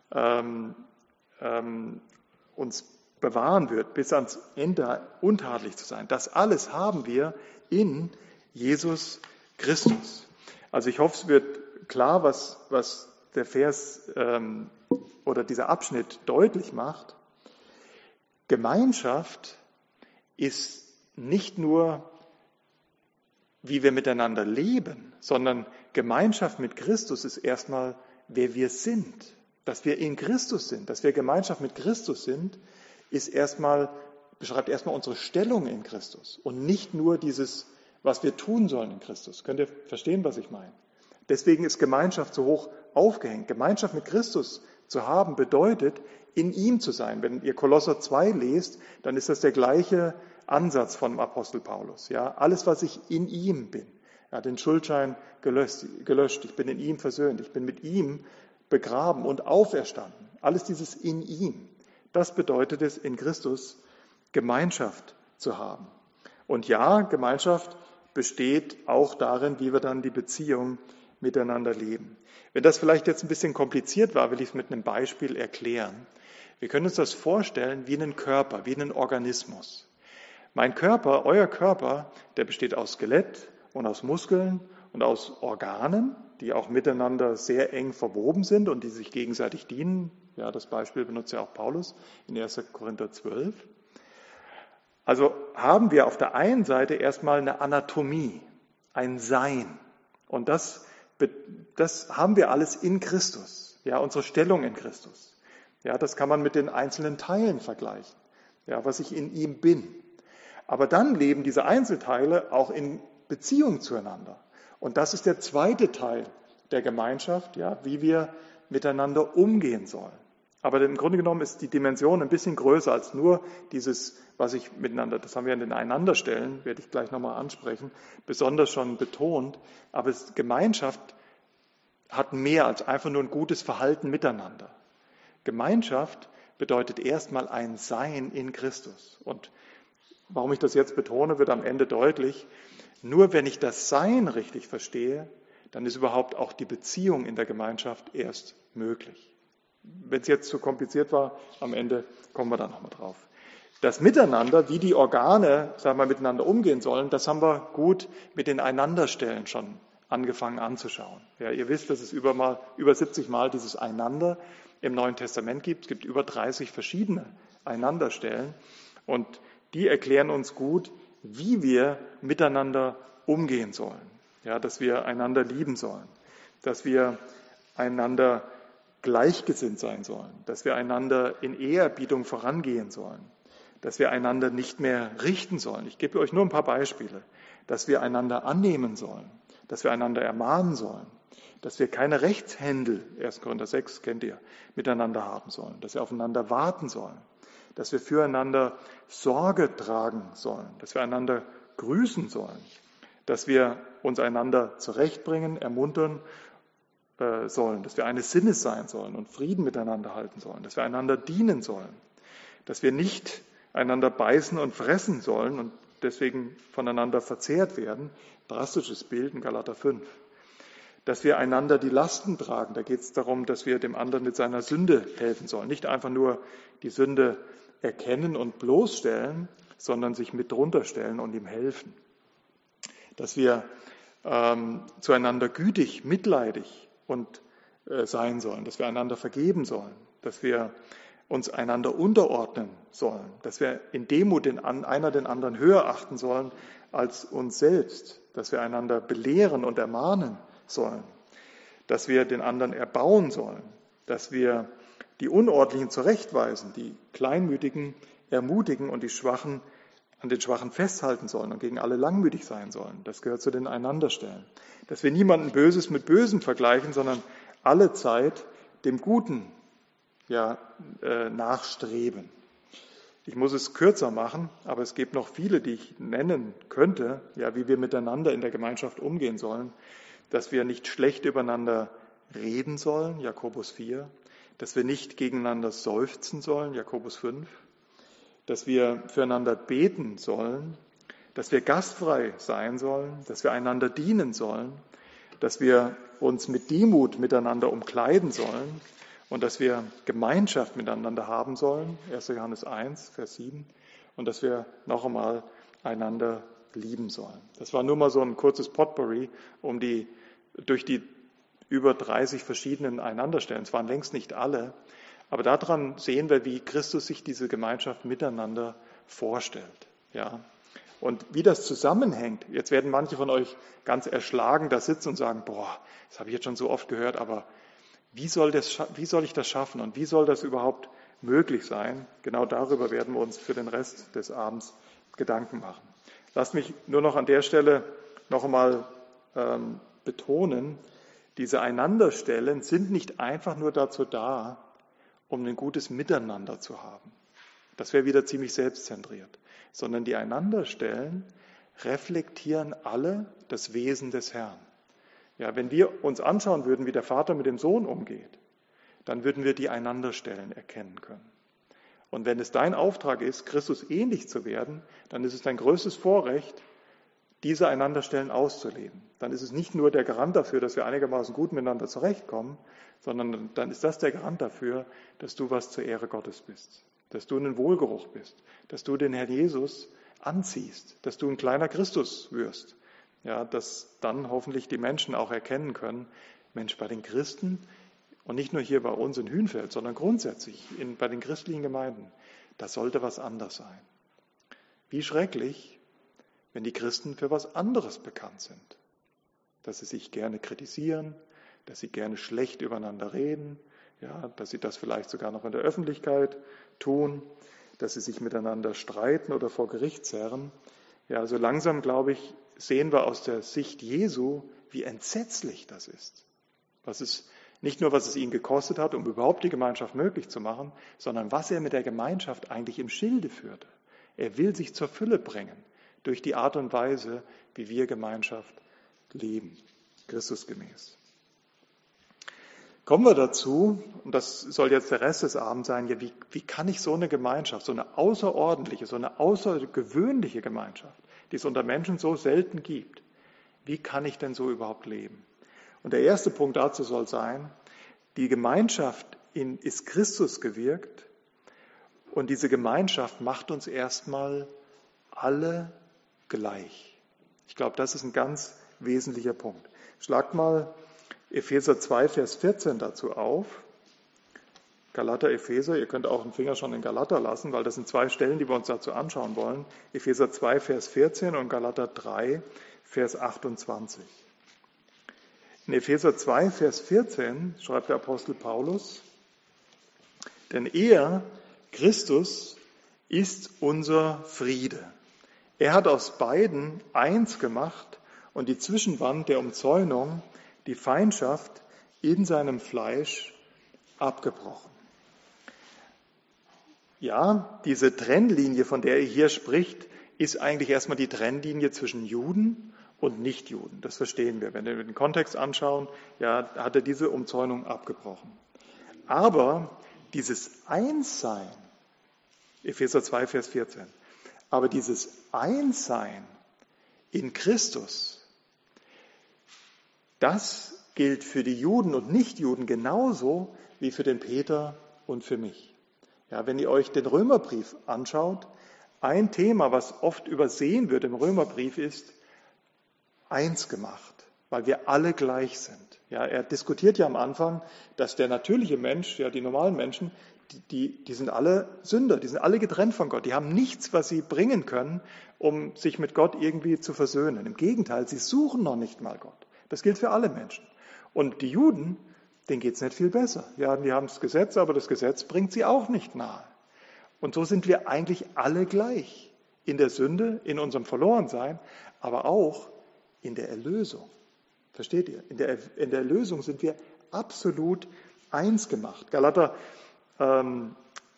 uns bewahren wird, bis ans Ende untadelig zu sein. Das alles haben wir in Jesus Christus. Also ich hoffe, es wird klar, was der Vers oder dieser Abschnitt deutlich macht. Gemeinschaft ist nicht nur, wie wir miteinander leben, sondern Gemeinschaft mit Christus ist erstmal, wer wir sind. Dass wir in Christus sind, dass wir Gemeinschaft mit Christus sind, beschreibt erstmal unsere Stellung in Christus und nicht nur dieses, was wir tun sollen in Christus. Könnt ihr verstehen, was ich meine? Deswegen ist Gemeinschaft so hoch aufgehängt. Gemeinschaft mit Christus zu haben bedeutet, in ihm zu sein. Wenn ihr Kolosser 2 lest, dann ist das der gleiche Ansatz vom Apostel Paulus. Ja, alles, was ich in ihm bin. Er hat den Schuldschein gelöscht. Ich bin in ihm versöhnt. Ich bin mit ihm begraben und auferstanden. Alles dieses in ihm. Das bedeutet es, in Christus Gemeinschaft zu haben. Und ja, Gemeinschaft besteht auch darin, wie wir dann die Beziehung miteinander leben. Wenn das vielleicht jetzt ein bisschen kompliziert war, will ich es mit einem Beispiel erklären. Wir können uns das vorstellen wie einen Körper, wie einen Organismus. Mein Körper, euer Körper, der besteht aus Skelett und aus Muskeln und aus Organen, die auch miteinander sehr eng verwoben sind und die sich gegenseitig dienen. Ja, das Beispiel benutzt ja auch Paulus in 1. Korinther 12. Also haben wir auf der einen Seite erstmal eine Anatomie, ein Sein. Und das haben wir alles in Christus. Ja, unsere Stellung in Christus. Ja, das kann man mit den einzelnen Teilen vergleichen. Ja, was ich in ihm bin. Aber dann leben diese Einzelteile auch in Beziehung zueinander. Und das ist der zweite Teil der Gemeinschaft, ja, wie wir miteinander umgehen sollen. Aber im Grunde genommen ist die Dimension ein bisschen größer als nur dieses, was ich miteinander, das haben wir in den Einanderstellen, werde ich gleich nochmal ansprechen, besonders schon betont. Aber Gemeinschaft hat mehr als einfach nur ein gutes Verhalten miteinander. Gemeinschaft bedeutet erstmal ein Sein in Christus. Und warum ich das jetzt betone, wird am Ende deutlich. Nur wenn ich das Sein richtig verstehe, dann ist überhaupt auch die Beziehung in der Gemeinschaft erst möglich. Wenn es jetzt zu kompliziert war, am Ende kommen wir da nochmal drauf. Das Miteinander, wie die Organe, sagen wir, miteinander umgehen sollen, das haben wir gut mit den Einanderstellen schon angefangen anzuschauen. Ja, ihr wisst, dass es über 70 Mal dieses Einander im Neuen Testament gibt. Es gibt über 30 verschiedene Einanderstellen und die erklären uns gut, wie wir miteinander umgehen sollen. Ja, dass wir einander lieben sollen, dass wir einander gleichgesinnt sein sollen, dass wir einander in Ehrerbietung vorangehen sollen, dass wir einander nicht mehr richten sollen. Ich gebe euch nur ein paar Beispiele, dass wir einander annehmen sollen, dass wir einander ermahnen sollen, dass wir keine Rechtshändel, 1. Korinther 6 kennt ihr, miteinander haben sollen, dass wir aufeinander warten sollen, dass wir füreinander Sorge tragen sollen, dass wir einander grüßen sollen, dass wir uns einander zurechtbringen, ermuntern sollen, dass wir eines Sinnes sein sollen und Frieden miteinander halten sollen, dass wir einander dienen sollen, dass wir nicht einander beißen und fressen sollen und deswegen voneinander verzehrt werden. Drastisches Bild in Galater 5. Dass wir einander die Lasten tragen. Da geht es darum, dass wir dem anderen mit seiner Sünde helfen sollen. Nicht einfach nur die Sünde erkennen und bloßstellen, sondern sich mit drunter stellen und ihm helfen. Dass wir zueinander gütig, mitleidig und sein sollen, dass wir einander vergeben sollen, dass wir uns einander unterordnen sollen, dass wir in Demut einer den anderen höher achten sollen als uns selbst, dass wir einander belehren und ermahnen sollen, dass wir den anderen erbauen sollen, dass wir die Unordentlichen zurechtweisen, die Kleinmütigen ermutigen und die Schwachen an den Schwachen festhalten sollen und gegen alle langmütig sein sollen. Das gehört zu den Einanderstellen. Dass wir niemanden Böses mit Bösem vergleichen, sondern alle Zeit dem Guten nachstreben. Ich muss es kürzer machen, aber es gibt noch viele, die ich nennen könnte, ja, wie wir miteinander in der Gemeinschaft umgehen sollen. Dass wir nicht schlecht übereinander reden sollen, Jakobus 4. Dass wir nicht gegeneinander seufzen sollen, Jakobus 5. Dass wir füreinander beten sollen, dass wir gastfrei sein sollen, dass wir einander dienen sollen, dass wir uns mit Demut miteinander umkleiden sollen und dass wir Gemeinschaft miteinander haben sollen, 1. Johannes 1, Vers 7, und dass wir noch einmal einander lieben sollen. Das war nur mal so ein kurzes Potpourri, durch die über 30 verschiedenen Einanderstellen. Es waren längst nicht alle, aber daran sehen wir, wie Christus sich diese Gemeinschaft miteinander vorstellt. Ja. Und wie das zusammenhängt, jetzt werden manche von euch ganz erschlagen da sitzen und sagen, das habe ich jetzt schon so oft gehört, aber wie soll ich das schaffen und wie soll das überhaupt möglich sein? Genau darüber werden wir uns für den Rest des Abends Gedanken machen. Lasst mich nur noch an der Stelle noch einmal betonen, diese Einanderstellen sind nicht einfach nur dazu da, um ein gutes Miteinander zu haben. Das wäre wieder ziemlich selbstzentriert. Sondern die Einanderstellen reflektieren alle das Wesen des Herrn. Ja, wenn wir uns anschauen würden, wie der Vater mit dem Sohn umgeht, dann würden wir die Einanderstellen erkennen können. Und wenn es dein Auftrag ist, Christus ähnlich zu werden, dann ist es dein größtes Vorrecht, diese Einanderstellen auszuleben. Dann ist es nicht nur der Garant dafür, dass wir einigermaßen gut miteinander zurechtkommen, sondern dann ist das der Garant dafür, dass du was zur Ehre Gottes bist, dass du ein Wohlgeruch bist, dass du den Herrn Jesus anziehst, dass du ein kleiner Christus wirst. Ja, dass dann hoffentlich die Menschen auch erkennen können, Mensch, bei den Christen und nicht nur hier bei uns in Hünfeld, sondern grundsätzlich bei den christlichen Gemeinden, da sollte was anders sein. Wie schrecklich, wenn die Christen für was anderes bekannt sind. Dass sie sich gerne kritisieren, dass sie gerne schlecht übereinander reden, ja, dass sie das vielleicht sogar noch in der Öffentlichkeit tun, dass sie sich miteinander streiten oder vor Gericht zerren. Ja, also langsam, glaube ich, sehen wir aus der Sicht Jesu, wie entsetzlich das ist. Nicht nur, was es ihn gekostet hat, um überhaupt die Gemeinschaft möglich zu machen, sondern was er mit der Gemeinschaft eigentlich im Schilde führte. Er will sich zur Fülle bringen durch die Art und Weise, wie wir Gemeinschaft leben, Christusgemäß. Kommen wir dazu, und das soll jetzt der Rest des Abends sein, ja, wie kann ich so eine Gemeinschaft, so eine außerordentliche, so eine außergewöhnliche Gemeinschaft, die es unter Menschen so selten gibt, wie kann ich denn so überhaupt leben? Und der erste Punkt dazu soll sein, die Gemeinschaft ist Christus gewirkt und diese Gemeinschaft macht uns erstmal alle gleich. Ich glaube, das ist ein ganz wesentlicher Punkt. Schlagt mal Epheser 2, Vers 14 dazu auf. Galater, Epheser, ihr könnt auch einen Finger schon in Galater lassen, weil das sind zwei Stellen, die wir uns dazu anschauen wollen. Epheser 2, Vers 14 und Galater 3, Vers 28. In Epheser 2, Vers 14 schreibt der Apostel Paulus, denn er, Christus, ist unser Friede. Er hat aus beiden eins gemacht und die Zwischenwand der Umzäunung, die Feindschaft in seinem Fleisch abgebrochen. Ja, diese Trennlinie, von der er hier spricht, ist eigentlich erstmal die Trennlinie zwischen Juden und Nichtjuden. Das verstehen wir. Wenn wir den Kontext anschauen, ja, hat er diese Umzäunung abgebrochen. Aber dieses Einssein, Epheser 2, Vers 14, aber dieses Einssein in Christus, das gilt für die Juden und Nichtjuden genauso wie für den Peter und für mich. Ja, wenn ihr euch den Römerbrief anschaut, ein Thema, was oft übersehen wird im Römerbrief, ist eins gemacht, weil wir alle gleich sind. Ja, er diskutiert ja am Anfang, dass der natürliche Mensch, ja, die normalen Menschen, die sind alle Sünder, die sind alle getrennt von Gott. Die haben nichts, was sie bringen können, um sich mit Gott irgendwie zu versöhnen. Im Gegenteil, sie suchen noch nicht mal Gott. Das gilt für alle Menschen. Und die Juden, denen geht es nicht viel besser. Ja, die haben das Gesetz, aber das Gesetz bringt sie auch nicht nahe. Und so sind wir eigentlich alle gleich. In der Sünde, in unserem Verlorensein, aber auch in der Erlösung. Versteht ihr? In der Erlösung sind wir absolut eins gemacht. Galater 3,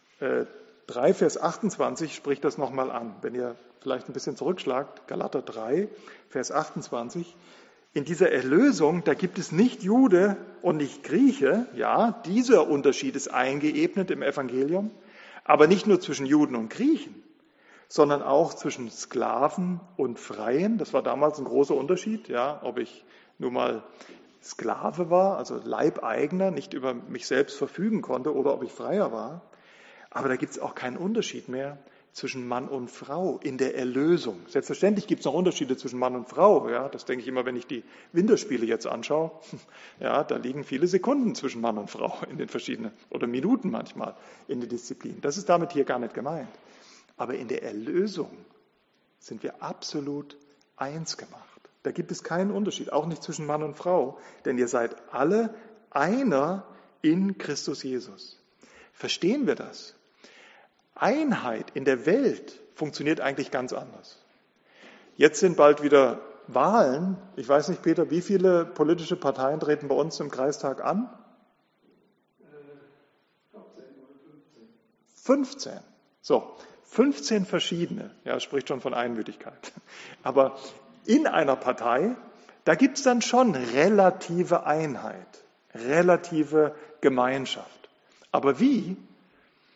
Vers 28 spricht das nochmal an. Wenn ihr vielleicht ein bisschen zurückschlagt, Galater 3, Vers 28. In dieser Erlösung, da gibt es nicht Jude und nicht Grieche. Ja, dieser Unterschied ist eingeebnet im Evangelium. Aber nicht nur zwischen Juden und Griechen, sondern auch zwischen Sklaven und Freien. Das war damals ein großer Unterschied, ja, ob ich nun mal Sklave war, also Leibeigener, nicht über mich selbst verfügen konnte, oder ob ich Freier war. Aber da gibt es auch keinen Unterschied mehr zwischen Mann und Frau in der Erlösung. Selbstverständlich gibt es noch Unterschiede zwischen Mann und Frau. Ja, das denke ich immer, wenn ich die Winterspiele jetzt anschaue. Ja, da liegen viele Sekunden zwischen Mann und Frau in den verschiedenen, oder Minuten manchmal in den Disziplinen. Das ist damit hier gar nicht gemeint. Aber in der Erlösung sind wir absolut eins gemacht. Da gibt es keinen Unterschied, auch nicht zwischen Mann und Frau, denn ihr seid alle einer in Christus Jesus. Verstehen wir das? Einheit in der Welt funktioniert eigentlich ganz anders. Jetzt sind bald wieder Wahlen. Ich weiß nicht, Peter, wie viele politische Parteien treten bei uns im Kreistag an? 14 oder 15. 15. So, 15 verschiedene. Ja, das spricht schon von Einmütigkeit. Aber in einer Partei, da gibt es dann schon relative Einheit, relative Gemeinschaft. Aber wie?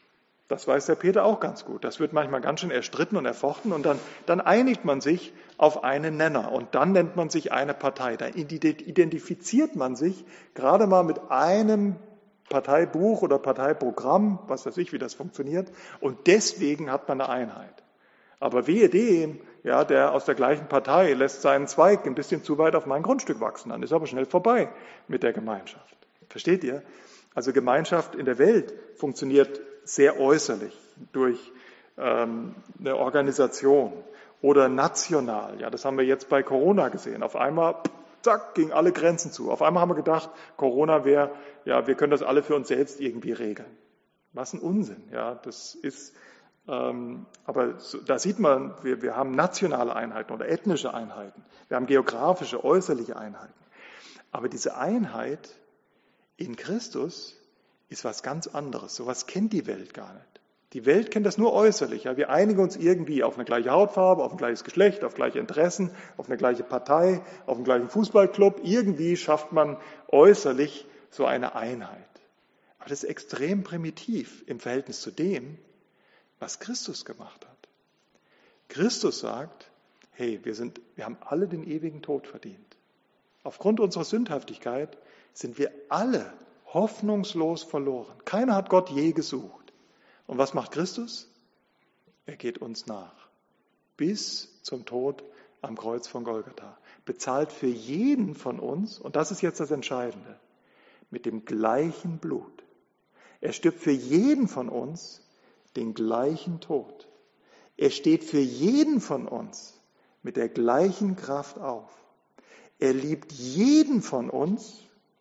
Das weiß der Peter auch ganz gut. Das wird manchmal ganz schön erstritten und erfochten und dann einigt man sich auf einen Nenner und dann nennt man sich eine Partei. Da identifiziert man sich gerade mal mit einem Parteibuch oder Parteiprogramm, was weiß ich, wie das funktioniert, und deswegen hat man eine Einheit. Aber wehe dem, ja, der aus der gleichen Partei lässt seinen Zweig ein bisschen zu weit auf mein Grundstück wachsen, dann ist aber schnell vorbei mit der Gemeinschaft. Versteht ihr? Also Gemeinschaft in der Welt funktioniert sehr äußerlich durch eine Organisation oder national. Ja, das haben wir jetzt bei Corona gesehen. Auf einmal, zack, gingen alle Grenzen zu. Auf einmal haben wir gedacht, Corona wäre, ja, wir können das alle für uns selbst irgendwie regeln. Was ein Unsinn. Ja, das ist, aber da sieht man, wir haben nationale Einheiten oder ethnische Einheiten. Wir haben geografische, äußerliche Einheiten. Aber diese Einheit in Christus ist was ganz anderes. Sowas kennt die Welt gar nicht. Die Welt kennt das nur äußerlich. Ja. Wir einigen uns irgendwie auf eine gleiche Hautfarbe, auf ein gleiches Geschlecht, auf gleiche Interessen, auf eine gleiche Partei, auf einen gleichen Fußballclub. Irgendwie schafft man äußerlich so eine Einheit. Aber das ist extrem primitiv im Verhältnis zu dem, was Christus gemacht hat. Christus sagt, hey, wir haben alle den ewigen Tod verdient. Aufgrund unserer Sündhaftigkeit sind wir alle hoffnungslos verloren. Keiner hat Gott je gesucht. Und was macht Christus? Er geht uns nach. Bis zum Tod am Kreuz von Golgatha. Bezahlt für jeden von uns, und das ist jetzt das Entscheidende, mit dem gleichen Blut. Er stirbt für jeden von uns den gleichen Tod. Er steht für jeden von uns mit der gleichen Kraft auf. Er liebt jeden von uns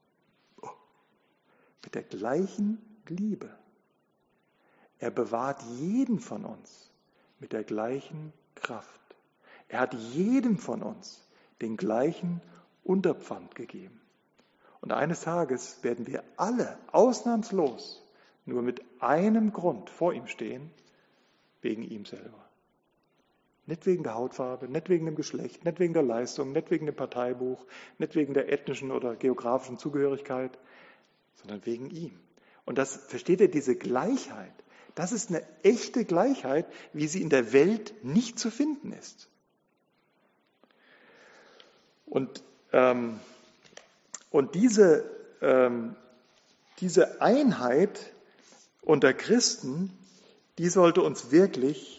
mit der gleichen Liebe. Er bewahrt jeden von uns mit der gleichen Kraft. Er hat jedem von uns den gleichen Unterpfand gegeben. Und eines Tages werden wir alle ausnahmslos nur mit einem Grund vor ihm stehen, wegen ihm selber. Nicht wegen der Hautfarbe, nicht wegen dem Geschlecht, nicht wegen der Leistung, nicht wegen dem Parteibuch, nicht wegen der ethnischen oder geografischen Zugehörigkeit, sondern wegen ihm. Und das, versteht ihr, diese Gleichheit, das ist eine echte Gleichheit, wie sie in der Welt nicht zu finden ist. Und diese Einheit unter Christen, die sollte uns wirklich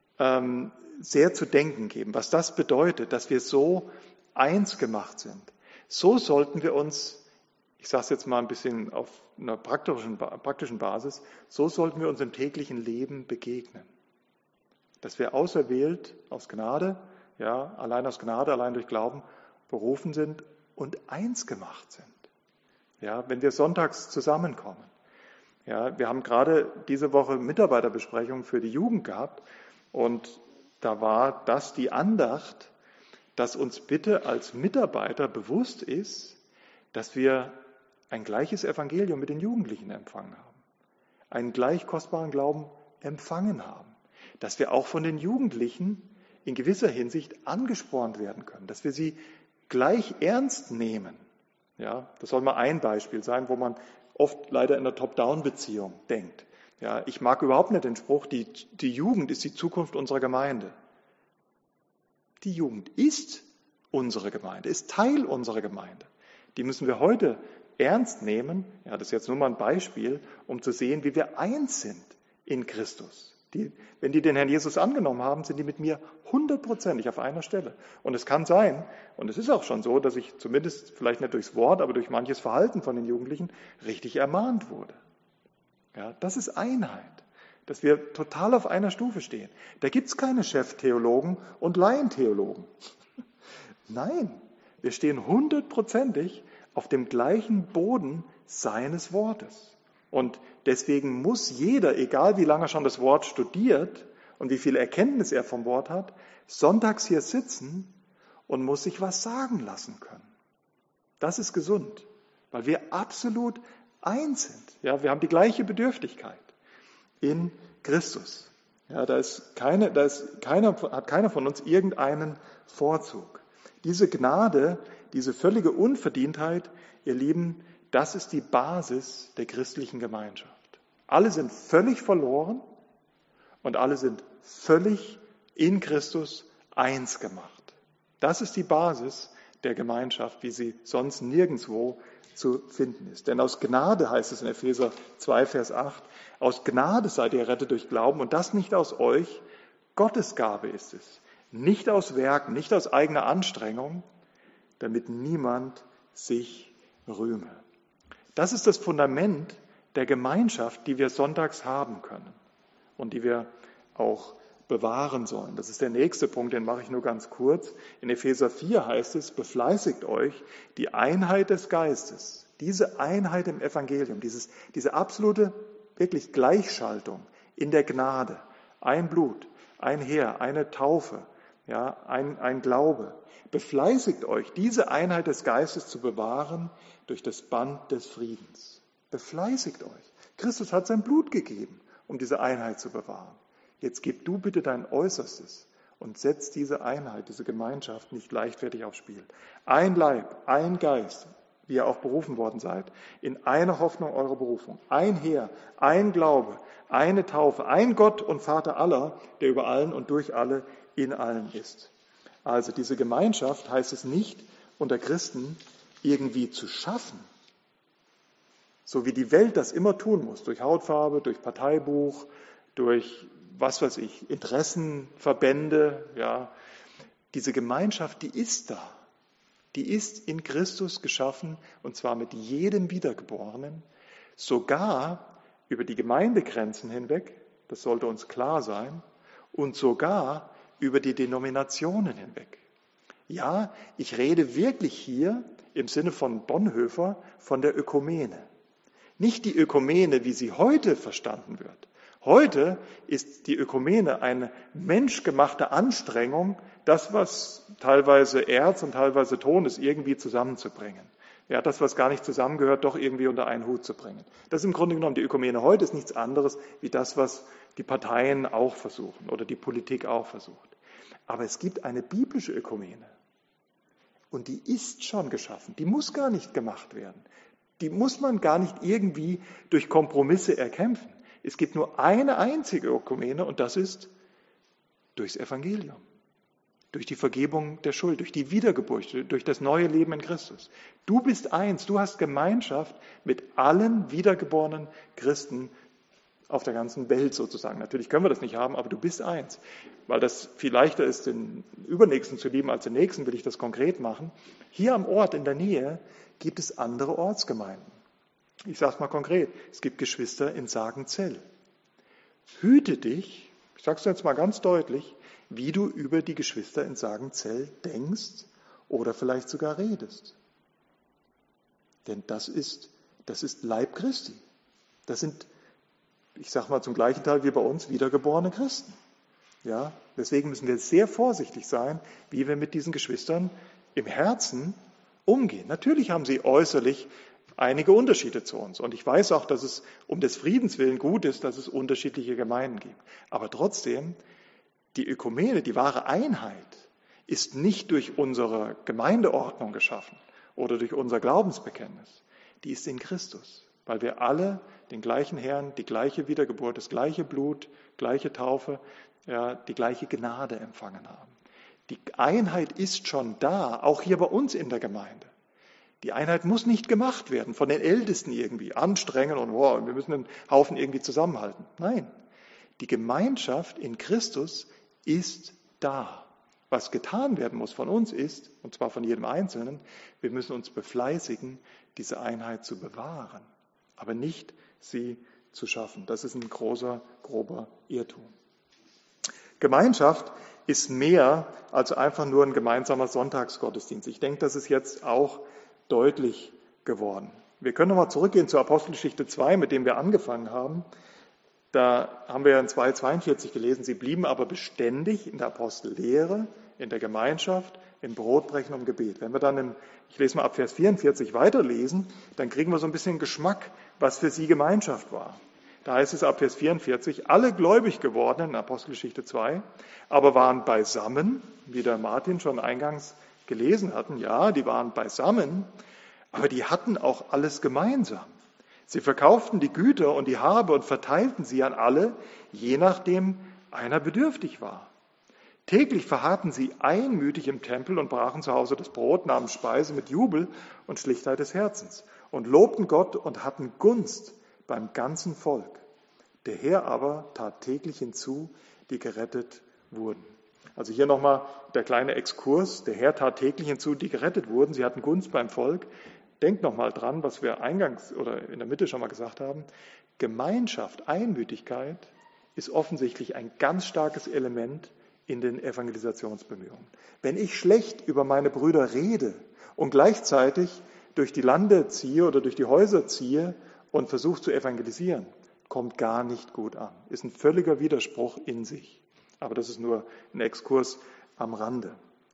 sehr zu denken geben, was das bedeutet, dass wir so eins gemacht sind. So sollten wir uns, ich sage es jetzt mal ein bisschen auf einer praktischen Basis, so sollten wir uns im täglichen Leben begegnen. Dass wir auserwählt aus Gnade, ja, allein aus Gnade, allein durch Glauben berufen sind und eins gemacht sind. Ja, wenn wir sonntags zusammenkommen. Ja, wir haben gerade diese Woche Mitarbeiterbesprechung für die Jugend gehabt und da war das die Andacht, dass uns bitte als Mitarbeiter bewusst ist, dass wir ein gleiches Evangelium mit den Jugendlichen empfangen haben, einen gleich kostbaren Glauben empfangen haben, dass wir auch von den Jugendlichen in gewisser Hinsicht angespornt werden können, dass wir sie gleich ernst nehmen. Ja, das soll mal ein Beispiel sein, wo man oft leider in der Top-Down-Beziehung denkt. Ja, ich mag überhaupt nicht den Spruch, die Jugend ist die Zukunft unserer Gemeinde. Die Jugend ist unsere Gemeinde, ist Teil unserer Gemeinde. Die müssen wir heute ernst nehmen. Ja, das ist jetzt nur mal ein Beispiel, um zu sehen, wie wir eins sind in Christus. Wenn die den Herrn Jesus angenommen haben, sind die mit mir 100% auf einer Stelle. Und es kann sein, und es ist auch schon so, dass ich zumindest vielleicht nicht durchs Wort, aber durch manches Verhalten von den Jugendlichen richtig ermahnt wurde. Ja, das ist Einheit, dass wir total auf einer Stufe stehen. Da gibt es keine Cheftheologen und Laientheologen. Nein, wir stehen 100% auf dem gleichen Boden seines Wortes. Und deswegen muss jeder, egal wie lange er schon das Wort studiert und wie viel Erkenntnis er vom Wort hat, sonntags hier sitzen und muss sich was sagen lassen können. Das ist gesund, weil wir absolut eins sind. Ja, wir haben die gleiche Bedürftigkeit in Christus. Ja, hat keiner von uns irgendeinen Vorzug. Diese Gnade, diese völlige Unverdientheit, ihr Lieben, das ist die Basis der christlichen Gemeinschaft. Alle sind völlig verloren, und alle sind völlig in Christus eins gemacht. Das ist die Basis der Gemeinschaft, wie sie sonst nirgendwo zu finden ist. Denn aus Gnade, heißt es in Epheser 2, Vers 8, aus Gnade seid ihr errettet durch Glauben und das nicht aus euch, Gottes Gabe ist es. Nicht aus Werken, nicht aus eigener Anstrengung, damit niemand sich rühme. Das ist das Fundament der Gemeinschaft, die wir sonntags haben können und die wir auch bewahren sollen. Das ist der nächste Punkt, den mache ich nur ganz kurz. In Epheser 4 heißt es, befleißigt euch die Einheit des Geistes. Diese Einheit im Evangelium, diese absolute wirklich Gleichschaltung in der Gnade. Ein Blut, ein Heer, eine Taufe, ja, ein Glaube. Befleißigt euch, diese Einheit des Geistes zu bewahren durch das Band des Friedens. Befleißigt euch. Christus hat sein Blut gegeben, um diese Einheit zu bewahren. Jetzt gib du bitte dein Äußerstes und setz diese Einheit, diese Gemeinschaft nicht leichtfertig aufs Spiel. Ein Leib, ein Geist, wie ihr auch berufen worden seid, in eine Hoffnung eurer Berufung. Ein Heer, ein Glaube, eine Taufe, ein Gott und Vater aller, der über allen und durch alle in allen ist. Also diese Gemeinschaft heißt es nicht, unter Christen irgendwie zu schaffen, so wie die Welt das immer tun muss, durch Hautfarbe, durch Parteibuch, durch, was weiß ich, Interessenverbände. Ja. Diese Gemeinschaft, die ist da. Die ist in Christus geschaffen, und zwar mit jedem Wiedergeborenen, sogar über die Gemeindegrenzen hinweg, das sollte uns klar sein, und sogar über die Denominationen hinweg. Ja, ich rede wirklich hier im Sinne von Bonhoeffer von der Ökumene. Nicht die Ökumene, wie sie heute verstanden wird. Heute ist die Ökumene eine menschgemachte Anstrengung, das, was teilweise Erz und teilweise Ton ist, irgendwie zusammenzubringen. Ja, das, was gar nicht zusammengehört, doch irgendwie unter einen Hut zu bringen. Das ist im Grunde genommen die Ökumene heute, ist nichts anderes wie das, was die Parteien auch versuchen oder die Politik auch versucht. Aber es gibt eine biblische Ökumene und die ist schon geschaffen, die muss gar nicht gemacht werden. Die muss man gar nicht irgendwie durch Kompromisse erkämpfen. Es gibt nur eine einzige Ökumene und das ist durchs Evangelium, durch die Vergebung der Schuld, durch die Wiedergeburt, durch das neue Leben in Christus. Du bist eins, du hast Gemeinschaft mit allen wiedergeborenen Christen auf der ganzen Welt sozusagen. Natürlich können wir das nicht haben, aber du bist eins. Weil das viel leichter ist, den Übernächsten zu lieben als den Nächsten, will ich das konkret machen. Hier am Ort in der Nähe gibt es andere Ortsgemeinden. Ich sage es mal konkret, es gibt Geschwister in Sagenzell. Hüte dich, ich sage es jetzt mal ganz deutlich, wie du über die Geschwister in Sagenzell denkst oder vielleicht sogar redest. Denn das ist Leib Christi. Das sind, ich sage mal zum gleichen Teil wie bei uns, wiedergeborene Christen. Ja, deswegen müssen wir sehr vorsichtig sein, wie wir mit diesen Geschwistern im Herzen umgehen. Natürlich haben sie äußerlich einige Unterschiede zu uns. Und ich weiß auch, dass es um des Friedens willen gut ist, dass es unterschiedliche Gemeinden gibt. Aber trotzdem, die Ökumene, die wahre Einheit, ist nicht durch unsere Gemeindeordnung geschaffen oder durch unser Glaubensbekenntnis. Die ist in Christus, weil wir alle den gleichen Herrn, die gleiche Wiedergeburt, das gleiche Blut, gleiche Taufe, ja, die gleiche Gnade empfangen haben. Die Einheit ist schon da, auch hier bei uns in der Gemeinde. Die Einheit muss nicht gemacht werden, von den Ältesten irgendwie anstrengen und wir müssen den Haufen irgendwie zusammenhalten. Nein, die Gemeinschaft in Christus ist da. Was getan werden muss von uns ist, und zwar von jedem Einzelnen, wir müssen uns befleißigen, diese Einheit zu bewahren, aber nicht sie zu schaffen. Das ist ein grober Irrtum. Gemeinschaft ist mehr als einfach nur ein gemeinsamer Sonntagsgottesdienst. Ich denke, das ist jetzt auch deutlich geworden. Wir können nochmal zurückgehen zur Apostelgeschichte 2, mit dem wir angefangen haben. Da haben wir in 2,42 gelesen, sie blieben aber beständig in der Apostellehre, in der Gemeinschaft, im Brotbrechen und Gebet. Wenn wir dann ich lese mal ab Vers 44 weiterlesen, dann kriegen wir so ein bisschen Geschmack, was für sie Gemeinschaft war. Da heißt es ab Vers 44, alle gläubig gewordenen, in Apostelgeschichte 2, aber waren beisammen, wie der Martin schon eingangs gelesen hatten. Ja, die waren beisammen, aber die hatten auch alles gemeinsam. Sie verkauften die Güter und die Habe und verteilten sie an alle, je nachdem, einer bedürftig war. Täglich verharrten sie einmütig im Tempel und brachen zu Hause das Brot, nahmen Speise mit Jubel und Schlichtheit des Herzens und lobten Gott und hatten Gunst beim ganzen Volk. Der Herr aber tat täglich hinzu, die gerettet wurden. Also hier nochmal der kleine Exkurs. Der Herr tat täglich hinzu, die gerettet wurden. Sie hatten Gunst beim Volk. Denkt nochmal dran, was wir eingangs oder in der Mitte schon mal gesagt haben. Gemeinschaft, Einmütigkeit ist offensichtlich ein ganz starkes Element in den Evangelisationsbemühungen. Wenn ich schlecht über meine Brüder rede und gleichzeitig durch die Lande ziehe oder durch die Häuser ziehe und versuche zu evangelisieren, kommt gar nicht gut an. Ist ein völliger Widerspruch in sich. Aber das ist nur ein Exkurs am Rande.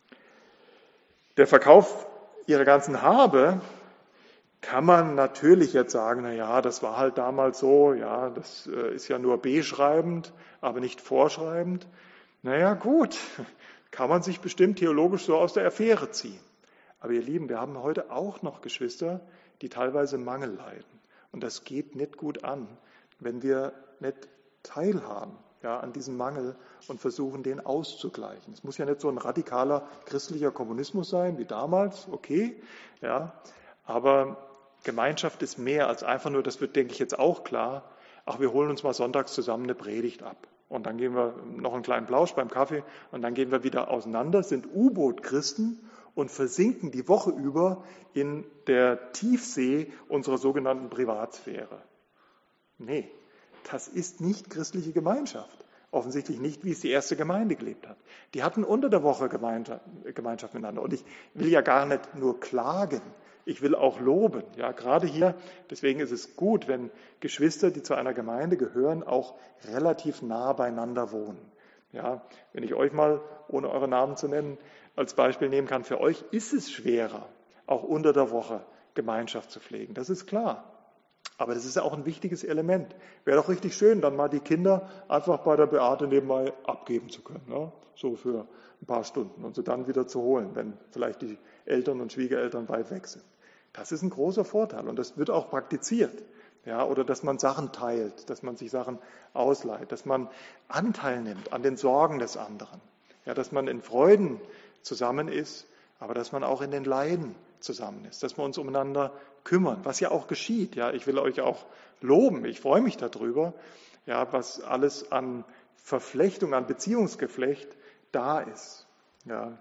Der Verkauf ihrer ganzen Habe kann man natürlich jetzt sagen, na ja, das war halt damals so, ja, das ist ja nur beschreibend, aber nicht vorschreibend. Naja, gut, kann man sich bestimmt theologisch so aus der Affäre ziehen. Aber ihr Lieben, wir haben heute auch noch Geschwister, die teilweise Mangel leiden. Und das geht nicht gut an, wenn wir nicht teilhaben, ja, an diesem Mangel und versuchen, den auszugleichen. Es muss ja nicht so ein radikaler christlicher Kommunismus sein wie damals, okay, ja, aber Gemeinschaft ist mehr als einfach nur, das wird, denke ich, jetzt auch klar, ach, wir holen uns mal sonntags zusammen eine Predigt ab. Und dann gehen wir noch einen kleinen Plausch beim Kaffee und dann gehen wir wieder auseinander, sind U-Boot-Christen und versinken die Woche über in der Tiefsee unserer sogenannten Privatsphäre. Nee, das ist nicht christliche Gemeinschaft. Offensichtlich nicht, wie es die erste Gemeinde gelebt hat. Die hatten unter der Woche Gemeinschaft miteinander. Und ich will ja gar nicht nur klagen, ich will auch loben. Ja, gerade hier, deswegen ist es gut, wenn Geschwister, die zu einer Gemeinde gehören, auch relativ nah beieinander wohnen. Ja, wenn ich euch mal, ohne eure Namen zu nennen, als Beispiel nehmen kann, für euch ist es schwerer, auch unter der Woche Gemeinschaft zu pflegen. Das ist klar. Aber das ist auch ein wichtiges Element. Wäre doch richtig schön, dann mal die Kinder einfach bei der Beate nebenbei abgeben zu können. Ne? So für ein paar Stunden und sie dann wieder zu holen, wenn vielleicht die Eltern und Schwiegereltern weit weg sind. Das ist ein großer Vorteil und das wird auch praktiziert. Ja, oder dass man Sachen teilt, dass man sich Sachen ausleiht, dass man Anteil nimmt an den Sorgen des anderen. Ja, dass man in Freuden zusammen ist, aber dass man auch in den Leiden zusammen ist, dass wir uns umeinander kümmern, was ja auch geschieht. Ja, ich will euch auch loben, ich freue mich darüber, ja, was alles an Verflechtung, an Beziehungsgeflecht da ist. Ja,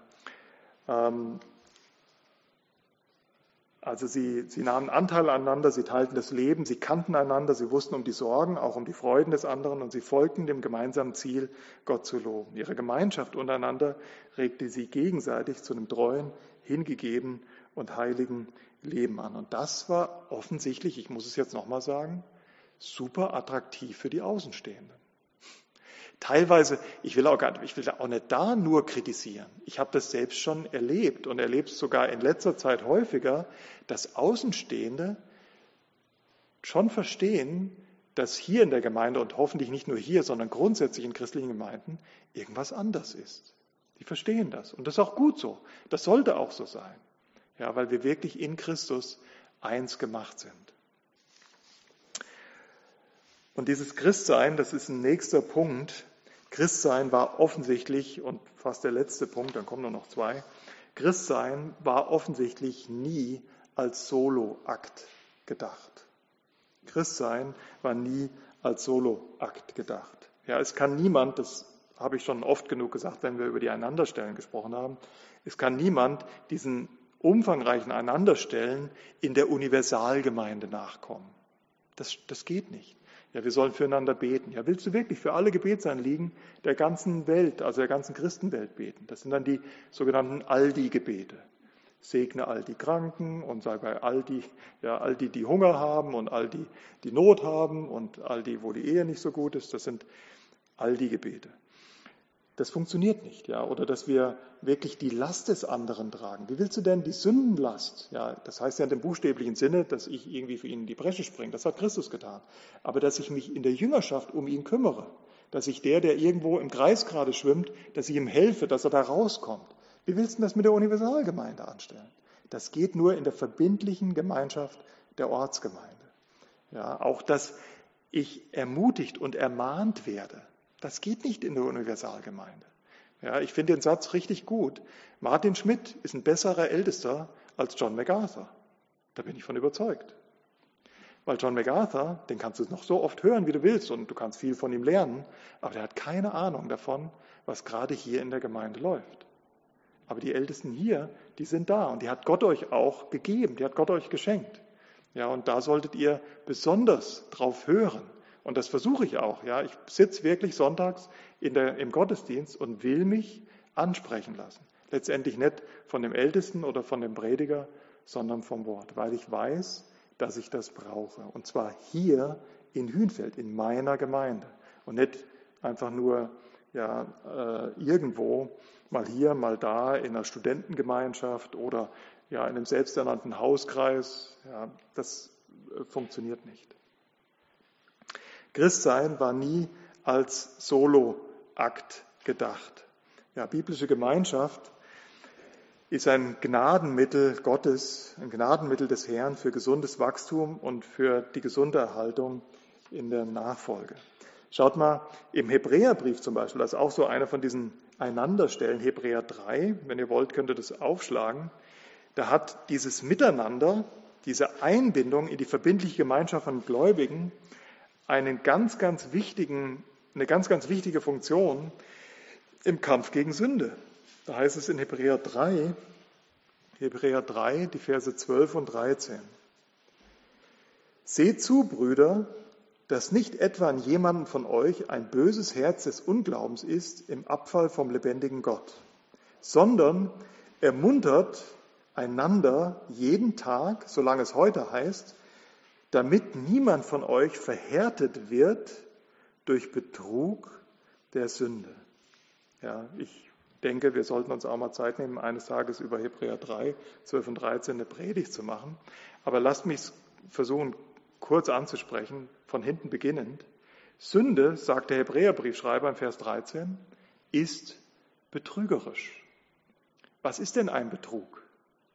also sie nahmen Anteil aneinander, sie teilten das Leben, sie kannten einander, sie wussten um die Sorgen, auch um die Freuden des anderen und sie folgten dem gemeinsamen Ziel, Gott zu loben. Ihre Gemeinschaft untereinander regte sie gegenseitig zu einem treuen, hingegeben und heiligen Leben an. Und das war offensichtlich, ich muss es jetzt nochmal sagen, super attraktiv für die Außenstehenden. Teilweise, ich will auch nicht da nur kritisieren. Ich habe das selbst schon erlebt und erlebe es sogar in letzter Zeit häufiger, dass Außenstehende schon verstehen, dass hier in der Gemeinde und hoffentlich nicht nur hier, sondern grundsätzlich in christlichen Gemeinden irgendwas anders ist. Die verstehen das und das ist auch gut so. Das sollte auch so sein. Ja, weil wir wirklich in Christus eins gemacht sind. Und dieses Christsein, das ist ein nächster Punkt. Christsein war offensichtlich, und fast der letzte Punkt, dann kommen nur noch zwei, Christsein war offensichtlich nie als Soloakt gedacht. Christsein war nie als Soloakt gedacht. Ja, es kann niemand, das habe ich schon oft genug gesagt, wenn wir über die Einanderstellen gesprochen haben, es kann niemand diesen umfangreichen Einanderstellen in der Universalgemeinde nachkommen. Das geht nicht. Ja, wir sollen füreinander beten. Ja, willst du wirklich für alle Gebetsanliegen der ganzen Welt, also der ganzen Christenwelt beten? Das sind dann die sogenannten Aldi-Gebete. Segne all die Kranken und sei bei all die, die Hunger haben und all die, die Not haben und all die, wo die Ehe nicht so gut ist. Das sind Aldi-Gebete. Das funktioniert nicht, ja, oder dass wir wirklich die Last des anderen tragen. Wie willst du denn die Sündenlast? Ja, das heißt ja in dem buchstäblichen Sinne, dass ich irgendwie für ihn in die Bresche springe. Das hat Christus getan. Aber dass ich mich in der Jüngerschaft um ihn kümmere, dass ich der irgendwo im Kreis gerade schwimmt, dass ich ihm helfe, dass er da rauskommt. Wie willst du das mit der Universalgemeinde anstellen? Das geht nur in der verbindlichen Gemeinschaft der Ortsgemeinde. Ja, auch dass ich ermutigt und ermahnt werde. Das geht nicht in der Universalgemeinde. Ja, ich finde den Satz richtig gut. Martin Schmidt ist ein besserer Ältester als John MacArthur. Da bin ich von überzeugt. Weil John MacArthur, den kannst du noch so oft hören, wie du willst, und du kannst viel von ihm lernen, aber der hat keine Ahnung davon, was gerade hier in der Gemeinde läuft. Aber die Ältesten hier, die sind da und die hat Gott euch auch gegeben, die hat Gott euch geschenkt. Ja, und da solltet ihr besonders drauf hören. Und das versuche ich auch. Ja, ich sitze wirklich sonntags im Gottesdienst und will mich ansprechen lassen. Letztendlich nicht von dem Ältesten oder von dem Prediger, sondern vom Wort, weil ich weiß, dass ich das brauche. Und zwar hier in Hünfeld, in meiner Gemeinde. Und nicht einfach nur irgendwo, mal hier, mal da, in einer Studentengemeinschaft oder in einem selbsternannten Hauskreis. Ja, das funktioniert nicht. Christsein war nie als Soloakt gedacht. Ja, biblische Gemeinschaft ist ein Gnadenmittel Gottes, ein Gnadenmittel des Herrn für gesundes Wachstum und für die gesunde Erhaltung in der Nachfolge. Schaut mal, im Hebräerbrief zum Beispiel, das ist auch so einer von diesen Einanderstellen, Hebräer 3, wenn ihr wollt, könnt ihr das aufschlagen. Da hat dieses Miteinander, diese Einbindung in die verbindliche Gemeinschaft von Gläubigen eine ganz, ganz wichtige Funktion im Kampf gegen Sünde. Da heißt es in Hebräer 3, die Verse 12 und 13. Seht zu, Brüder, dass nicht etwa in jemandem von euch ein böses Herz des Unglaubens ist im Abfall vom lebendigen Gott, sondern ermuntert einander jeden Tag, solange es heute heißt, damit niemand von euch verhärtet wird durch Betrug der Sünde. Ja, ich denke, wir sollten uns auch mal Zeit nehmen, eines Tages über Hebräer 3, 12 und 13 eine Predigt zu machen. Aber lasst mich versuchen, kurz anzusprechen, von hinten beginnend. Sünde, sagt der Hebräerbriefschreiber im Vers 13, ist betrügerisch. Was ist denn ein Betrug?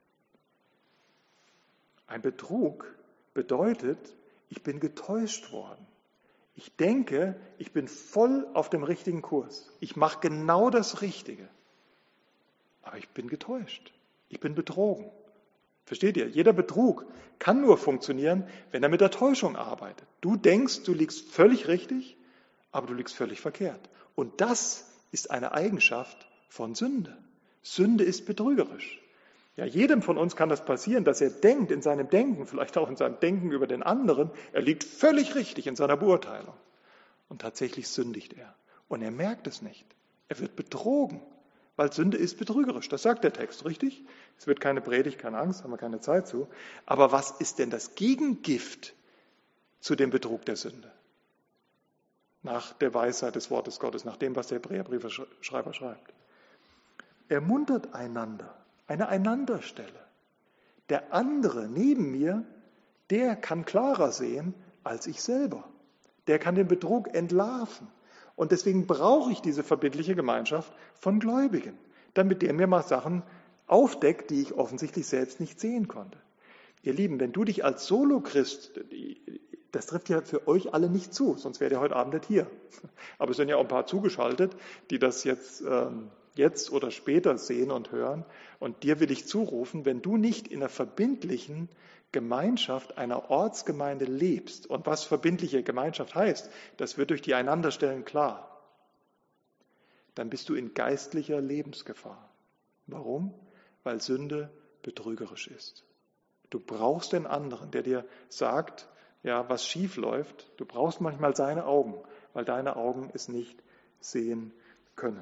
Ein Betrug bedeutet, ich bin getäuscht worden. Ich denke, ich bin voll auf dem richtigen Kurs. Ich mache genau das Richtige. Aber ich bin getäuscht. Ich bin betrogen. Versteht ihr? Jeder Betrug kann nur funktionieren, wenn er mit der Täuschung arbeitet. Du denkst, du liegst völlig richtig, aber du liegst völlig verkehrt. Und das ist eine Eigenschaft von Sünde. Sünde ist betrügerisch. Ja, jedem von uns kann das passieren, dass er denkt in seinem Denken, vielleicht auch in seinem Denken über den anderen, er liegt völlig richtig in seiner Beurteilung. Und tatsächlich sündigt er. Und er merkt es nicht. Er wird betrogen, weil Sünde ist betrügerisch. Das sagt der Text, richtig? Es wird keine Predigt, keine Angst, haben wir keine Zeit zu. Aber was ist denn das Gegengift zu dem Betrug der Sünde? Nach der Weisheit des Wortes Gottes, nach dem, was der Hebräerbriefschreiber schreibt. Ermuntert einander. Eine Einanderstelle. Der andere neben mir, der kann klarer sehen als ich selber. Der kann den Betrug entlarven. Und deswegen brauche ich diese verbindliche Gemeinschaft von Gläubigen, damit der mir mal Sachen aufdeckt, die ich offensichtlich selbst nicht sehen konnte. Ihr Lieben, wenn du dich als Solo-Christ, das trifft ja für euch alle nicht zu, sonst wärt ihr heute Abend nicht hier. Aber es sind ja auch ein paar zugeschaltet, die das jetzt oder später sehen und hören. Und dir will ich zurufen, wenn du nicht in einer verbindlichen Gemeinschaft einer Ortsgemeinde lebst, und was verbindliche Gemeinschaft heißt, das wird durch die Einanderstellen klar, dann bist du in geistlicher Lebensgefahr. Warum? Weil Sünde betrügerisch ist. Du brauchst den anderen, der dir sagt, ja, was schief läuft. Du brauchst manchmal seine Augen, weil deine Augen es nicht sehen können.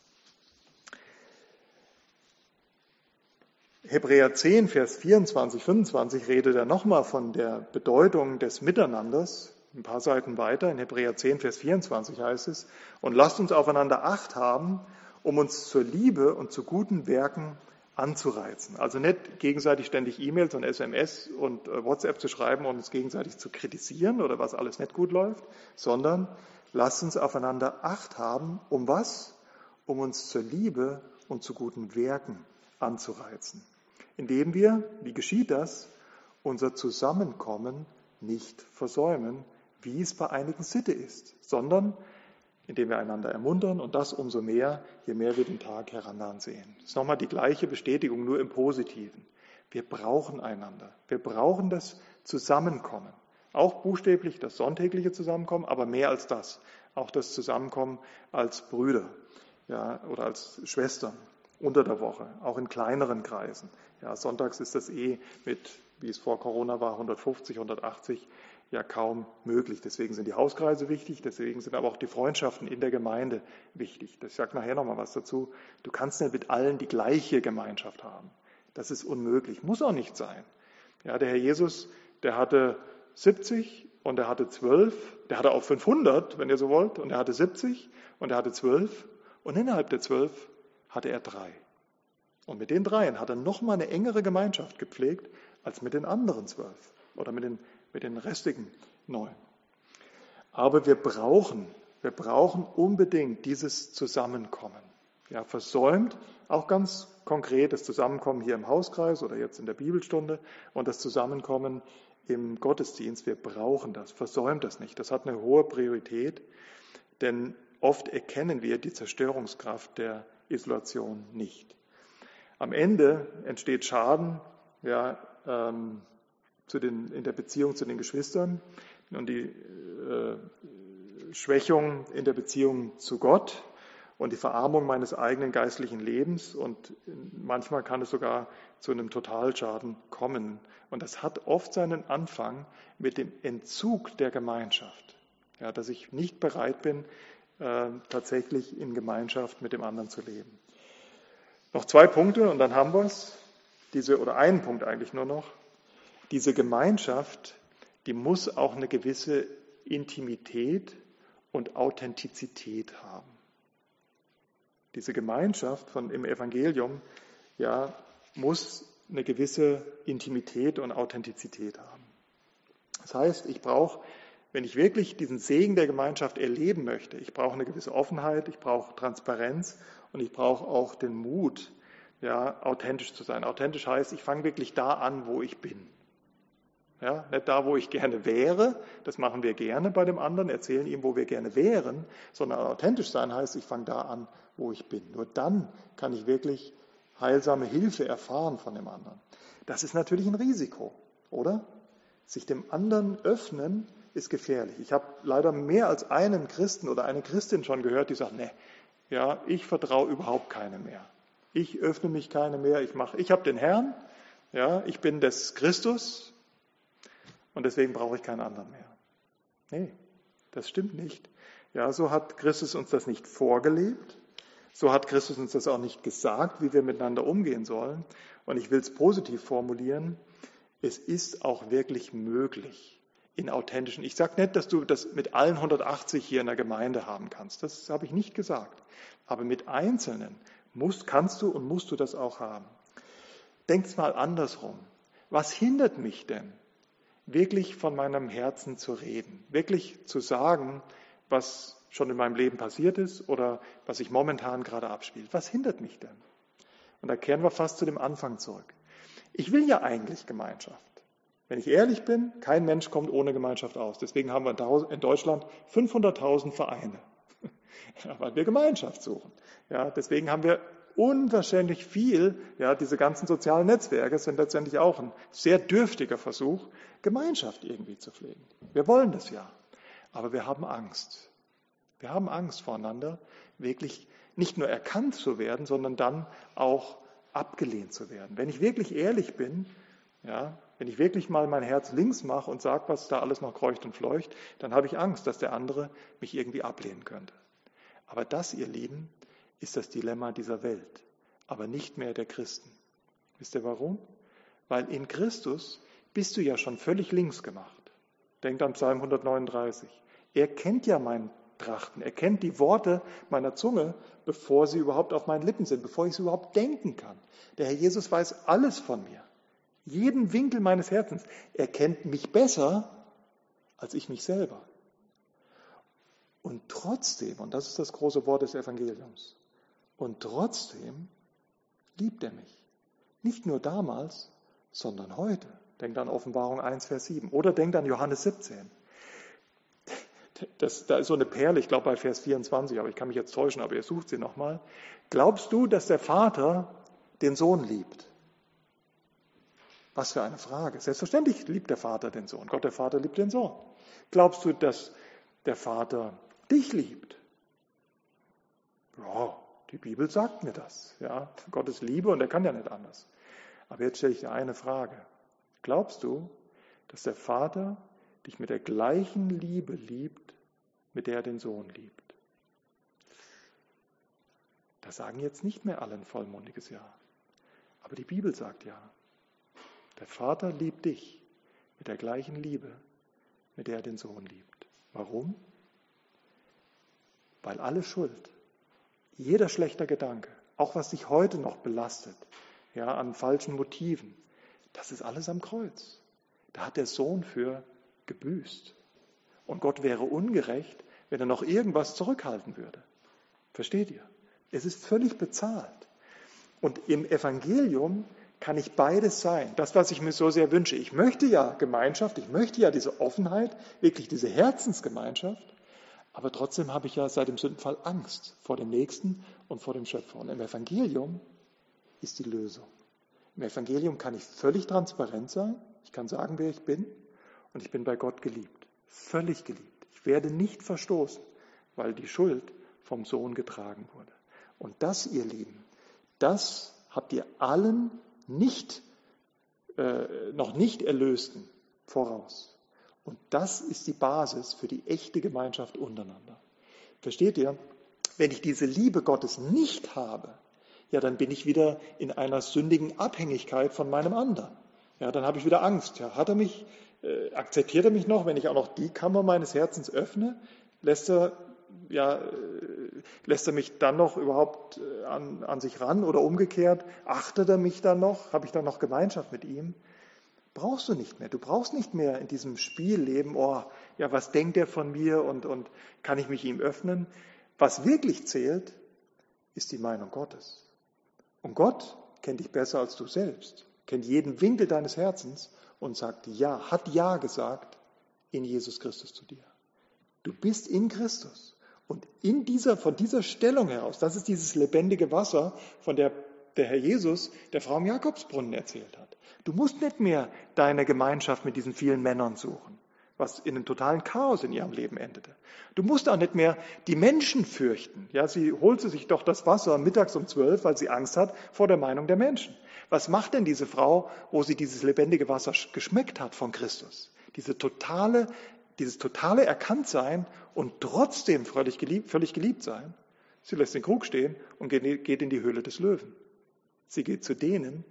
Hebräer 10, Vers 24, 25 redet er nochmal von der Bedeutung des Miteinanders. Ein paar Seiten weiter, in Hebräer 10, Vers 24 heißt es, und lasst uns aufeinander Acht haben, um uns zur Liebe und zu guten Werken anzureizen. Also nicht gegenseitig ständig E-Mails und SMS und WhatsApp zu schreiben und uns gegenseitig zu kritisieren oder was alles nicht gut läuft, sondern lasst uns aufeinander Acht haben, um was? Um uns zur Liebe und zu guten Werken anzureizen. Indem wir, wie geschieht das, unser Zusammenkommen nicht versäumen, wie es bei einigen Sitte ist, sondern indem wir einander ermuntern und das umso mehr, je mehr wir den Tag herannahen sehen. Das ist nochmal die gleiche Bestätigung, nur im Positiven. Wir brauchen einander. Wir brauchen das Zusammenkommen. Auch buchstäblich das sonntägliche Zusammenkommen, aber mehr als das. Auch das Zusammenkommen als Brüder, ja, oder als Schwestern unter der Woche, auch in kleineren Kreisen. Ja, sonntags ist das mit, wie es vor Corona war, 150, 180 ja kaum möglich. Deswegen sind die Hauskreise wichtig, deswegen sind aber auch die Freundschaften in der Gemeinde wichtig. Ich sage nachher nochmal was dazu. Du kannst nicht mit allen die gleiche Gemeinschaft haben. Das ist unmöglich, muss auch nicht sein. Ja, der Herr Jesus, der hatte 70 und er hatte 12, der hatte auch 500, wenn ihr so wollt, und er hatte 70 und er hatte 12 und innerhalb der 12 hatte er 3. Und mit den 3 hat er nochmal eine engere Gemeinschaft gepflegt als mit den anderen 12 oder mit den restigen 9. Aber wir brauchen unbedingt dieses Zusammenkommen. Ja, versäumt auch ganz konkret das Zusammenkommen hier im Hauskreis oder jetzt in der Bibelstunde und das Zusammenkommen im Gottesdienst. Wir brauchen das, versäumt das nicht. Das hat eine hohe Priorität, denn oft erkennen wir die Zerstörungskraft der Isolation nicht. Am Ende entsteht Schaden, ja, in der Beziehung zu den Geschwistern und die Schwächung in der Beziehung zu Gott und die Verarmung meines eigenen geistlichen Lebens und manchmal kann es sogar zu einem Totalschaden kommen. Und das hat oft seinen Anfang mit dem Entzug der Gemeinschaft, ja, dass ich nicht bereit bin, tatsächlich in Gemeinschaft mit dem anderen zu leben. Noch 2 Punkte und dann haben wir es. Oder einen Punkt eigentlich nur noch. Diese Gemeinschaft, die muss auch eine gewisse Intimität und Authentizität haben. Diese Gemeinschaft im Evangelium, ja, muss eine gewisse Intimität und Authentizität haben. Das heißt, wenn ich wirklich diesen Segen der Gemeinschaft erleben möchte, ich brauche eine gewisse Offenheit, ich brauche Transparenz und ich brauche auch den Mut, ja, authentisch zu sein. Authentisch heißt, ich fange wirklich da an, wo ich bin. Ja, nicht da, wo ich gerne wäre, das machen wir gerne bei dem anderen, erzählen ihm, wo wir gerne wären, sondern authentisch sein heißt, ich fange da an, wo ich bin. Nur dann kann ich wirklich heilsame Hilfe erfahren von dem anderen. Das ist natürlich ein Risiko, oder? Sich dem anderen öffnen ist gefährlich. Ich habe leider mehr als einen Christen oder eine Christin schon gehört, die sagt, ja, ich vertraue überhaupt keinem mehr. Ich öffne mich keinem mehr, ich habe den Herrn, ja, ich bin des Christus, und deswegen brauche ich keinen anderen mehr. Nee, das stimmt nicht. Ja, so hat Christus uns das nicht vorgelebt. So hat Christus uns das auch nicht gesagt, wie wir miteinander umgehen sollen. Und ich will es positiv formulieren. Es ist auch wirklich möglich in authentischen. Ich sage nicht, dass du das mit allen 180 hier in der Gemeinde haben kannst. Das habe ich nicht gesagt. Aber mit Einzelnen kannst du und musst du das auch haben. Denkt mal andersrum. Was hindert mich denn, wirklich von meinem Herzen zu reden, wirklich zu sagen, was schon in meinem Leben passiert ist oder was sich momentan gerade abspielt? Was hindert mich denn? Und da kehren wir fast zu dem Anfang zurück. Ich will ja eigentlich Gemeinschaft. Wenn ich ehrlich bin, kein Mensch kommt ohne Gemeinschaft aus. Deswegen haben wir in Deutschland 500.000 Vereine, weil wir Gemeinschaft suchen. Ja, deswegen haben wir unwahrscheinlich viel, ja, diese ganzen sozialen Netzwerke sind letztendlich auch ein sehr dürftiger Versuch, Gemeinschaft irgendwie zu pflegen. Wir wollen das ja, aber wir haben Angst. Wir haben Angst voreinander, wirklich nicht nur erkannt zu werden, sondern dann auch abgelehnt zu werden. Wenn ich wirklich ehrlich bin, ja, wenn ich wirklich mal mein Herz links mache und sage, was da alles noch kreucht und fleucht, dann habe ich Angst, dass der andere mich irgendwie ablehnen könnte. Aber das, ihr Lieben, ist das Dilemma dieser Welt, aber nicht mehr der Christen. Wisst ihr warum? Weil in Christus bist du ja schon völlig links gemacht. Denkt an Psalm 139. Er kennt ja mein Trachten, er kennt die Worte meiner Zunge, bevor sie überhaupt auf meinen Lippen sind, bevor ich sie überhaupt denken kann. Der Herr Jesus weiß alles von mir, jeden Winkel meines Herzens. Er kennt mich besser als ich mich selber. Und trotzdem, und das ist das große Wort des Evangeliums, und trotzdem liebt er mich. Nicht nur damals, sondern heute. Denkt an Offenbarung 1, Vers 7. Oder denkt an Johannes 17. Da ist so eine Perle, ich glaube bei Vers 24, aber ich kann mich jetzt täuschen, aber ihr sucht sie nochmal. Glaubst du, dass der Vater den Sohn liebt? Was für eine Frage. Selbstverständlich liebt der Vater den Sohn. Gott, der Vater, liebt den Sohn. Glaubst du, dass der Vater dich liebt? Ja, die Bibel sagt mir das. Ja, Gott ist Liebe und er kann ja nicht anders. Aber jetzt stelle ich dir eine Frage. Glaubst du, dass der Vater dich mit der gleichen Liebe liebt, mit der er den Sohn liebt? Da sagen jetzt nicht mehr alle ein vollmundiges Ja. Aber die Bibel sagt ja. Der Vater liebt dich mit der gleichen Liebe, mit der er den Sohn liebt. Warum? Weil alle Schuld, jeder schlechter Gedanke, auch was dich heute noch belastet, ja, an falschen Motiven, das ist alles am Kreuz. Da hat der Sohn für gebüßt. Und Gott wäre ungerecht, wenn er noch irgendwas zurückhalten würde. Versteht ihr? Es ist völlig bezahlt. Und im Evangelium kann ich beides sein. Das, was ich mir so sehr wünsche. Ich möchte ja Gemeinschaft, ich möchte ja diese Offenheit, wirklich diese Herzensgemeinschaft. Aber trotzdem habe ich ja seit dem Sündenfall Angst vor dem Nächsten und vor dem Schöpfer. Und im Evangelium ist die Lösung. Im Evangelium kann ich völlig transparent sein. Ich kann sagen, wer ich bin. Und ich bin bei Gott geliebt. Völlig geliebt. Ich werde nicht verstoßen, weil die Schuld vom Sohn getragen wurde. Und das, ihr Lieben, das habt ihr allen noch nicht Erlösten voraus. Und das ist die Basis für die echte Gemeinschaft untereinander. Versteht ihr? Wenn ich diese Liebe Gottes nicht habe, ja, dann bin ich wieder in einer sündigen Abhängigkeit von meinem anderen. Ja, dann habe ich wieder Angst. Ja, akzeptiert er mich noch, wenn ich auch noch die Kammer meines Herzens öffne? Lässt er mich dann noch überhaupt an sich ran oder umgekehrt? Achtet er mich dann noch? Habe ich dann noch Gemeinschaft mit ihm? Brauchst du nicht mehr. Du brauchst nicht mehr in diesem Spiel leben, was denkt er von mir und kann ich mich ihm öffnen? Was wirklich zählt, ist die Meinung Gottes. Und Gott kennt dich besser als du selbst, kennt jeden Winkel deines Herzens und sagt Ja, hat Ja gesagt in Jesus Christus zu dir. Du bist in Christus. Und von dieser Stellung heraus, das ist dieses lebendige Wasser, von der Herr Jesus der Frau am Jakobsbrunnen erzählt hat. Du musst nicht mehr deine Gemeinschaft mit diesen vielen Männern suchen, was in einem totalen Chaos in ihrem Leben endete. Du musst auch nicht mehr die Menschen fürchten. Ja, sie holte sich doch das Wasser mittags um 12, weil sie Angst hat vor der Meinung der Menschen. Was macht denn diese Frau, wo sie dieses lebendige Wasser geschmeckt hat von Christus? Dieses totale Erkanntsein und trotzdem völlig geliebt sein. Sie lässt den Krug stehen und geht in die Höhle des Löwen. Sie geht zu denen,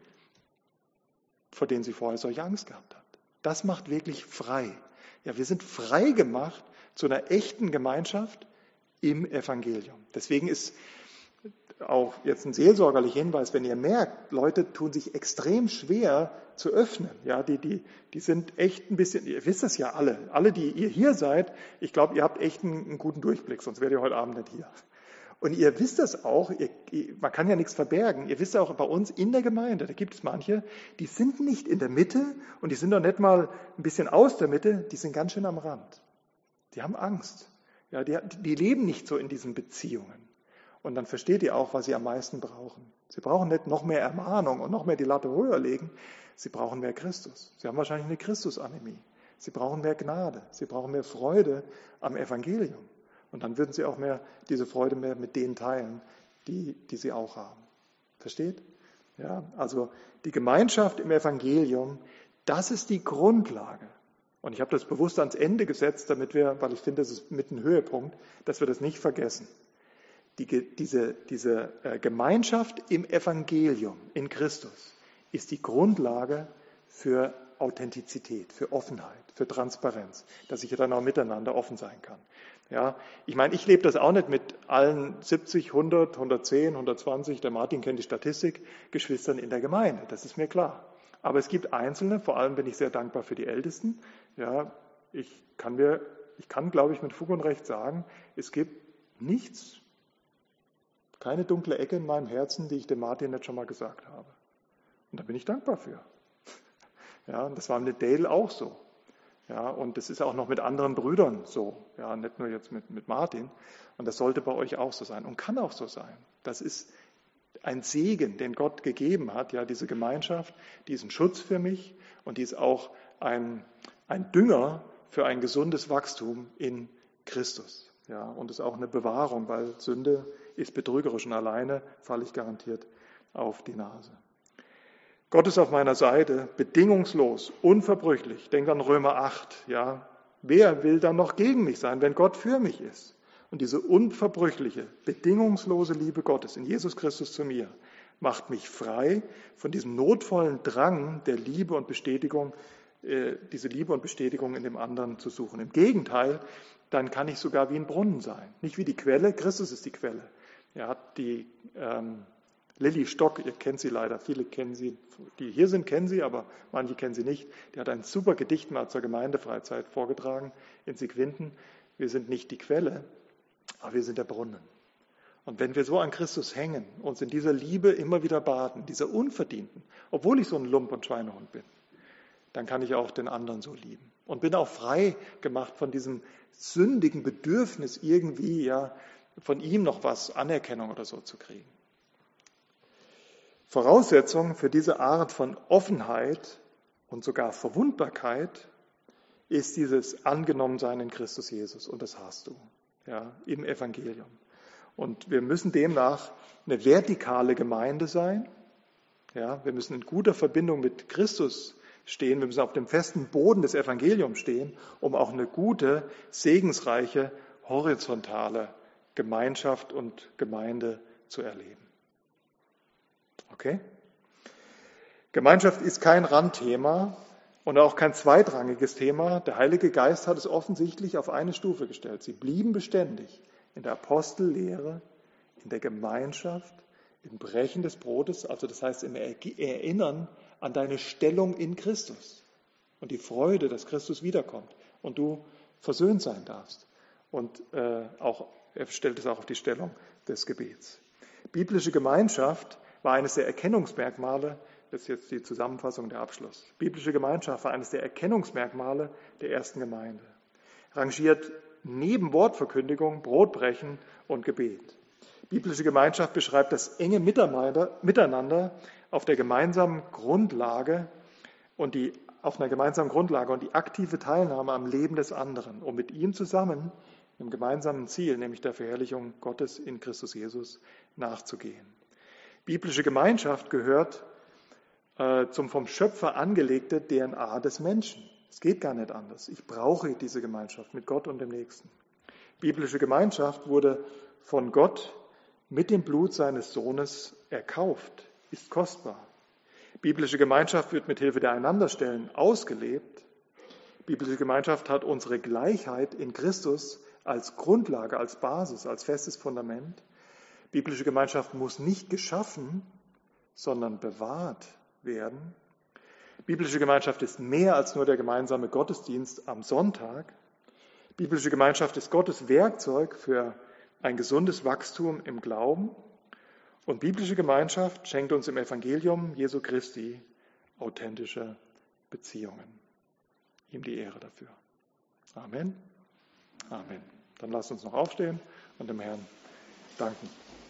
vor denen sie vorher solche Angst gehabt hat. Das macht wirklich frei. Ja, wir sind frei gemacht zu einer echten Gemeinschaft im Evangelium. Deswegen ist auch jetzt ein seelsorgerlicher Hinweis, wenn ihr merkt, Leute tun sich extrem schwer zu öffnen. Ja, die sind echt ein bisschen, ihr wisst das ja alle, die ihr hier seid, ich glaube, ihr habt echt einen guten Durchblick, sonst wärt ihr heute Abend nicht hier. Und ihr wisst das auch, man kann ja nichts verbergen, ihr wisst auch bei uns in der Gemeinde, da gibt es manche, die sind nicht in der Mitte und die sind doch nicht mal ein bisschen aus der Mitte, die sind ganz schön am Rand. Die haben Angst. Ja, die leben nicht so in diesen Beziehungen. Und dann versteht ihr auch, was sie am meisten brauchen. Sie brauchen nicht noch mehr Ermahnung und noch mehr die Latte höher legen. Sie brauchen mehr Christus. Sie haben wahrscheinlich eine Christusanämie. Sie brauchen mehr Gnade. Sie brauchen mehr Freude am Evangelium. Und dann würden sie auch mehr diese Freude mehr mit denen teilen, die sie auch haben. Versteht? Ja, also die Gemeinschaft im Evangelium, das ist die Grundlage. Und ich habe das bewusst ans Ende gesetzt, weil ich finde, das ist mit ein Höhepunkt, dass wir das nicht vergessen. Diese Gemeinschaft im Evangelium, in Christus, ist die Grundlage für Authentizität, für Offenheit, für Transparenz, dass ich dann auch miteinander offen sein kann. Ja, ich meine, ich lebe das auch nicht mit allen 70, 100, 110, 120, der Martin kennt die Statistik, Geschwistern in der Gemeinde, das ist mir klar. Aber es gibt Einzelne, vor allem bin ich sehr dankbar für die Ältesten. Ja, ich kann, glaube ich, mit Fug und Recht sagen, es gibt keine dunkle Ecke in meinem Herzen, die ich dem Martin nicht schon mal gesagt habe. Und da bin ich dankbar für. Ja, und das war mit Dale auch so. Ja, und das ist auch noch mit anderen Brüdern so, ja, nicht nur jetzt mit Martin. Und das sollte bei euch auch so sein und kann auch so sein. Das ist ein Segen, den Gott gegeben hat, ja, diese Gemeinschaft, die ist ein Schutz für mich und die ist auch ein Dünger für ein gesundes Wachstum in Christus. Ja, und ist auch eine Bewahrung, weil Sünde ist betrügerisch und alleine falle ich garantiert auf die Nase. Gott ist auf meiner Seite, bedingungslos, unverbrüchlich. Denk an Römer 8. Ja, wer will dann noch gegen mich sein, wenn Gott für mich ist? Und diese unverbrüchliche, bedingungslose Liebe Gottes in Jesus Christus zu mir macht mich frei von diesem notvollen Drang der Liebe und Bestätigung, diese Liebe und Bestätigung in dem anderen zu suchen. Im Gegenteil, dann kann ich sogar wie ein Brunnen sein. Nicht wie die Quelle, Christus ist die Quelle. Ja, die Lilly Stock, ihr kennt sie leider, viele kennen sie, die hier sind, kennen sie, aber manche kennen sie nicht. Die hat ein super Gedicht mal zur Gemeindefreizeit vorgetragen in Sigwinden. Wir sind nicht die Quelle, aber wir sind der Brunnen. Und wenn wir so an Christus hängen, uns in dieser Liebe immer wieder baden, dieser unverdienten, obwohl ich so ein Lump- und Schweinehund bin, dann kann ich auch den anderen so lieben. Und bin auch frei gemacht von diesem sündigen Bedürfnis, irgendwie ja von ihm noch was, Anerkennung oder so zu kriegen. Voraussetzung für diese Art von Offenheit und sogar Verwundbarkeit ist dieses Angenommensein in Christus Jesus. Und das hast du, ja, im Evangelium. Und wir müssen demnach eine vertikale Gemeinde sein. Ja, wir müssen in guter Verbindung mit Christus stehen. Wir müssen auf dem festen Boden des Evangeliums stehen, um auch eine gute, segensreiche, horizontale Gemeinschaft und Gemeinde zu erleben. Okay? Gemeinschaft ist kein Randthema und auch kein zweitrangiges Thema. Der Heilige Geist hat es offensichtlich auf eine Stufe gestellt. Sie blieben beständig in der Apostellehre, in der Gemeinschaft, im Brechen des Brotes, also das heißt im Erinnern an deine Stellung in Christus und die Freude, dass Christus wiederkommt und du versöhnt sein darfst. Und er stellt es auch auf die Stellung des Gebets. Biblische Gemeinschaft war eines der Erkennungsmerkmale, das ist jetzt die Zusammenfassung, der Abschluss. Biblische Gemeinschaft war eines der Erkennungsmerkmale der ersten Gemeinde. Rangiert neben Wortverkündigung, Brotbrechen und Gebet. Biblische Gemeinschaft beschreibt das enge Miteinander auf der gemeinsamen Grundlage und die aktive Teilnahme am Leben des anderen, um mit ihm zusammen dem gemeinsamen Ziel, nämlich der Verherrlichung Gottes in Christus Jesus, nachzugehen. Biblische Gemeinschaft gehört zum vom Schöpfer angelegte DNA des Menschen. Es geht gar nicht anders. Ich brauche diese Gemeinschaft mit Gott und dem Nächsten. Biblische Gemeinschaft wurde von Gott mit dem Blut seines Sohnes erkauft, ist kostbar. Biblische Gemeinschaft wird mit Hilfe der Einanderstellen ausgelebt. Biblische Gemeinschaft hat unsere Gleichheit in Christus als Grundlage, als Basis, als festes Fundament. Biblische Gemeinschaft muss nicht geschaffen, sondern bewahrt werden. Biblische Gemeinschaft ist mehr als nur der gemeinsame Gottesdienst am Sonntag. Biblische Gemeinschaft ist Gottes Werkzeug für ein gesundes Wachstum im Glauben. Und biblische Gemeinschaft schenkt uns im Evangelium Jesu Christi authentische Beziehungen. Ihm die Ehre dafür. Amen. Amen. Dann lasst uns noch aufstehen und dem Herrn danken.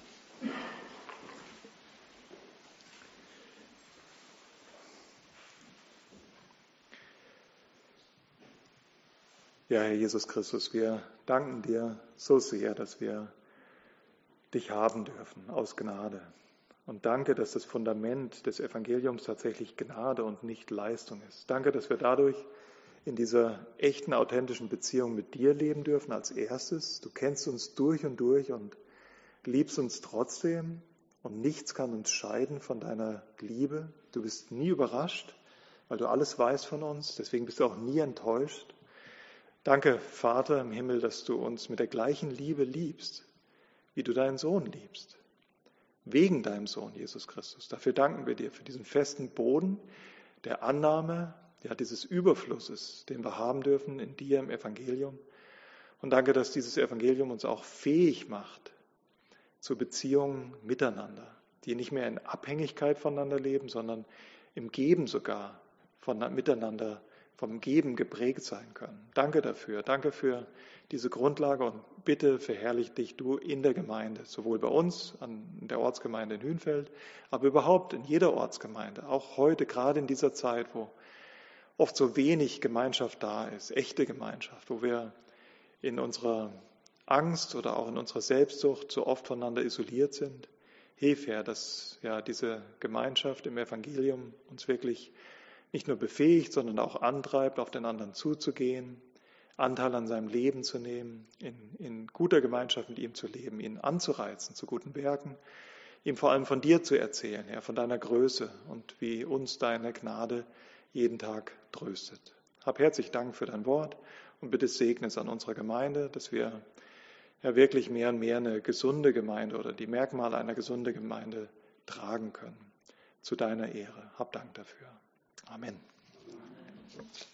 Ja, Herr Jesus Christus, wir danken dir so sehr, dass wir dich haben dürfen aus Gnade. Und danke, dass das Fundament des Evangeliums tatsächlich Gnade und nicht Leistung ist. Danke, dass wir dadurch in dieser echten, authentischen Beziehung mit dir leben dürfen als erstes. Du kennst uns durch und liebst uns trotzdem und nichts kann uns scheiden von deiner Liebe. Du bist nie überrascht, weil du alles weißt von uns. Deswegen bist du auch nie enttäuscht. Danke, Vater im Himmel, dass du uns mit der gleichen Liebe liebst, wie du deinen Sohn liebst. Wegen deinem Sohn, Jesus Christus. Dafür danken wir dir, für diesen festen Boden der Annahme, dieses Überflusses, den wir haben dürfen in dir im Evangelium. Und danke, dass dieses Evangelium uns auch fähig macht zu Beziehungen miteinander, die nicht mehr in Abhängigkeit voneinander leben, sondern im Geben sogar miteinander vom Geben geprägt sein können. Danke dafür. Danke für diese Grundlage und bitte verherrlich dich du in der Gemeinde, sowohl bei uns, an der Ortsgemeinde in Hünfeld, aber überhaupt in jeder Ortsgemeinde, auch heute, gerade in dieser Zeit, wo oft so wenig Gemeinschaft da ist, echte Gemeinschaft, wo wir in unserer Angst oder auch in unserer Selbstsucht so oft voneinander isoliert sind. Hilf, Herr, dass diese Gemeinschaft im Evangelium uns wirklich nicht nur befähigt, sondern auch antreibt, auf den anderen zuzugehen, Anteil an seinem Leben zu nehmen, in guter Gemeinschaft mit ihm zu leben, ihn anzureizen zu guten Werken, ihm vor allem von dir zu erzählen, Herr, von deiner Größe und wie uns deine Gnade jeden Tag tröstet. Hab herzlich Dank für dein Wort und bitte segne es an unserer Gemeinde, dass wir wirklich mehr und mehr eine gesunde Gemeinde oder die Merkmale einer gesunden Gemeinde tragen können. Zu deiner Ehre. Hab Dank dafür. Amen.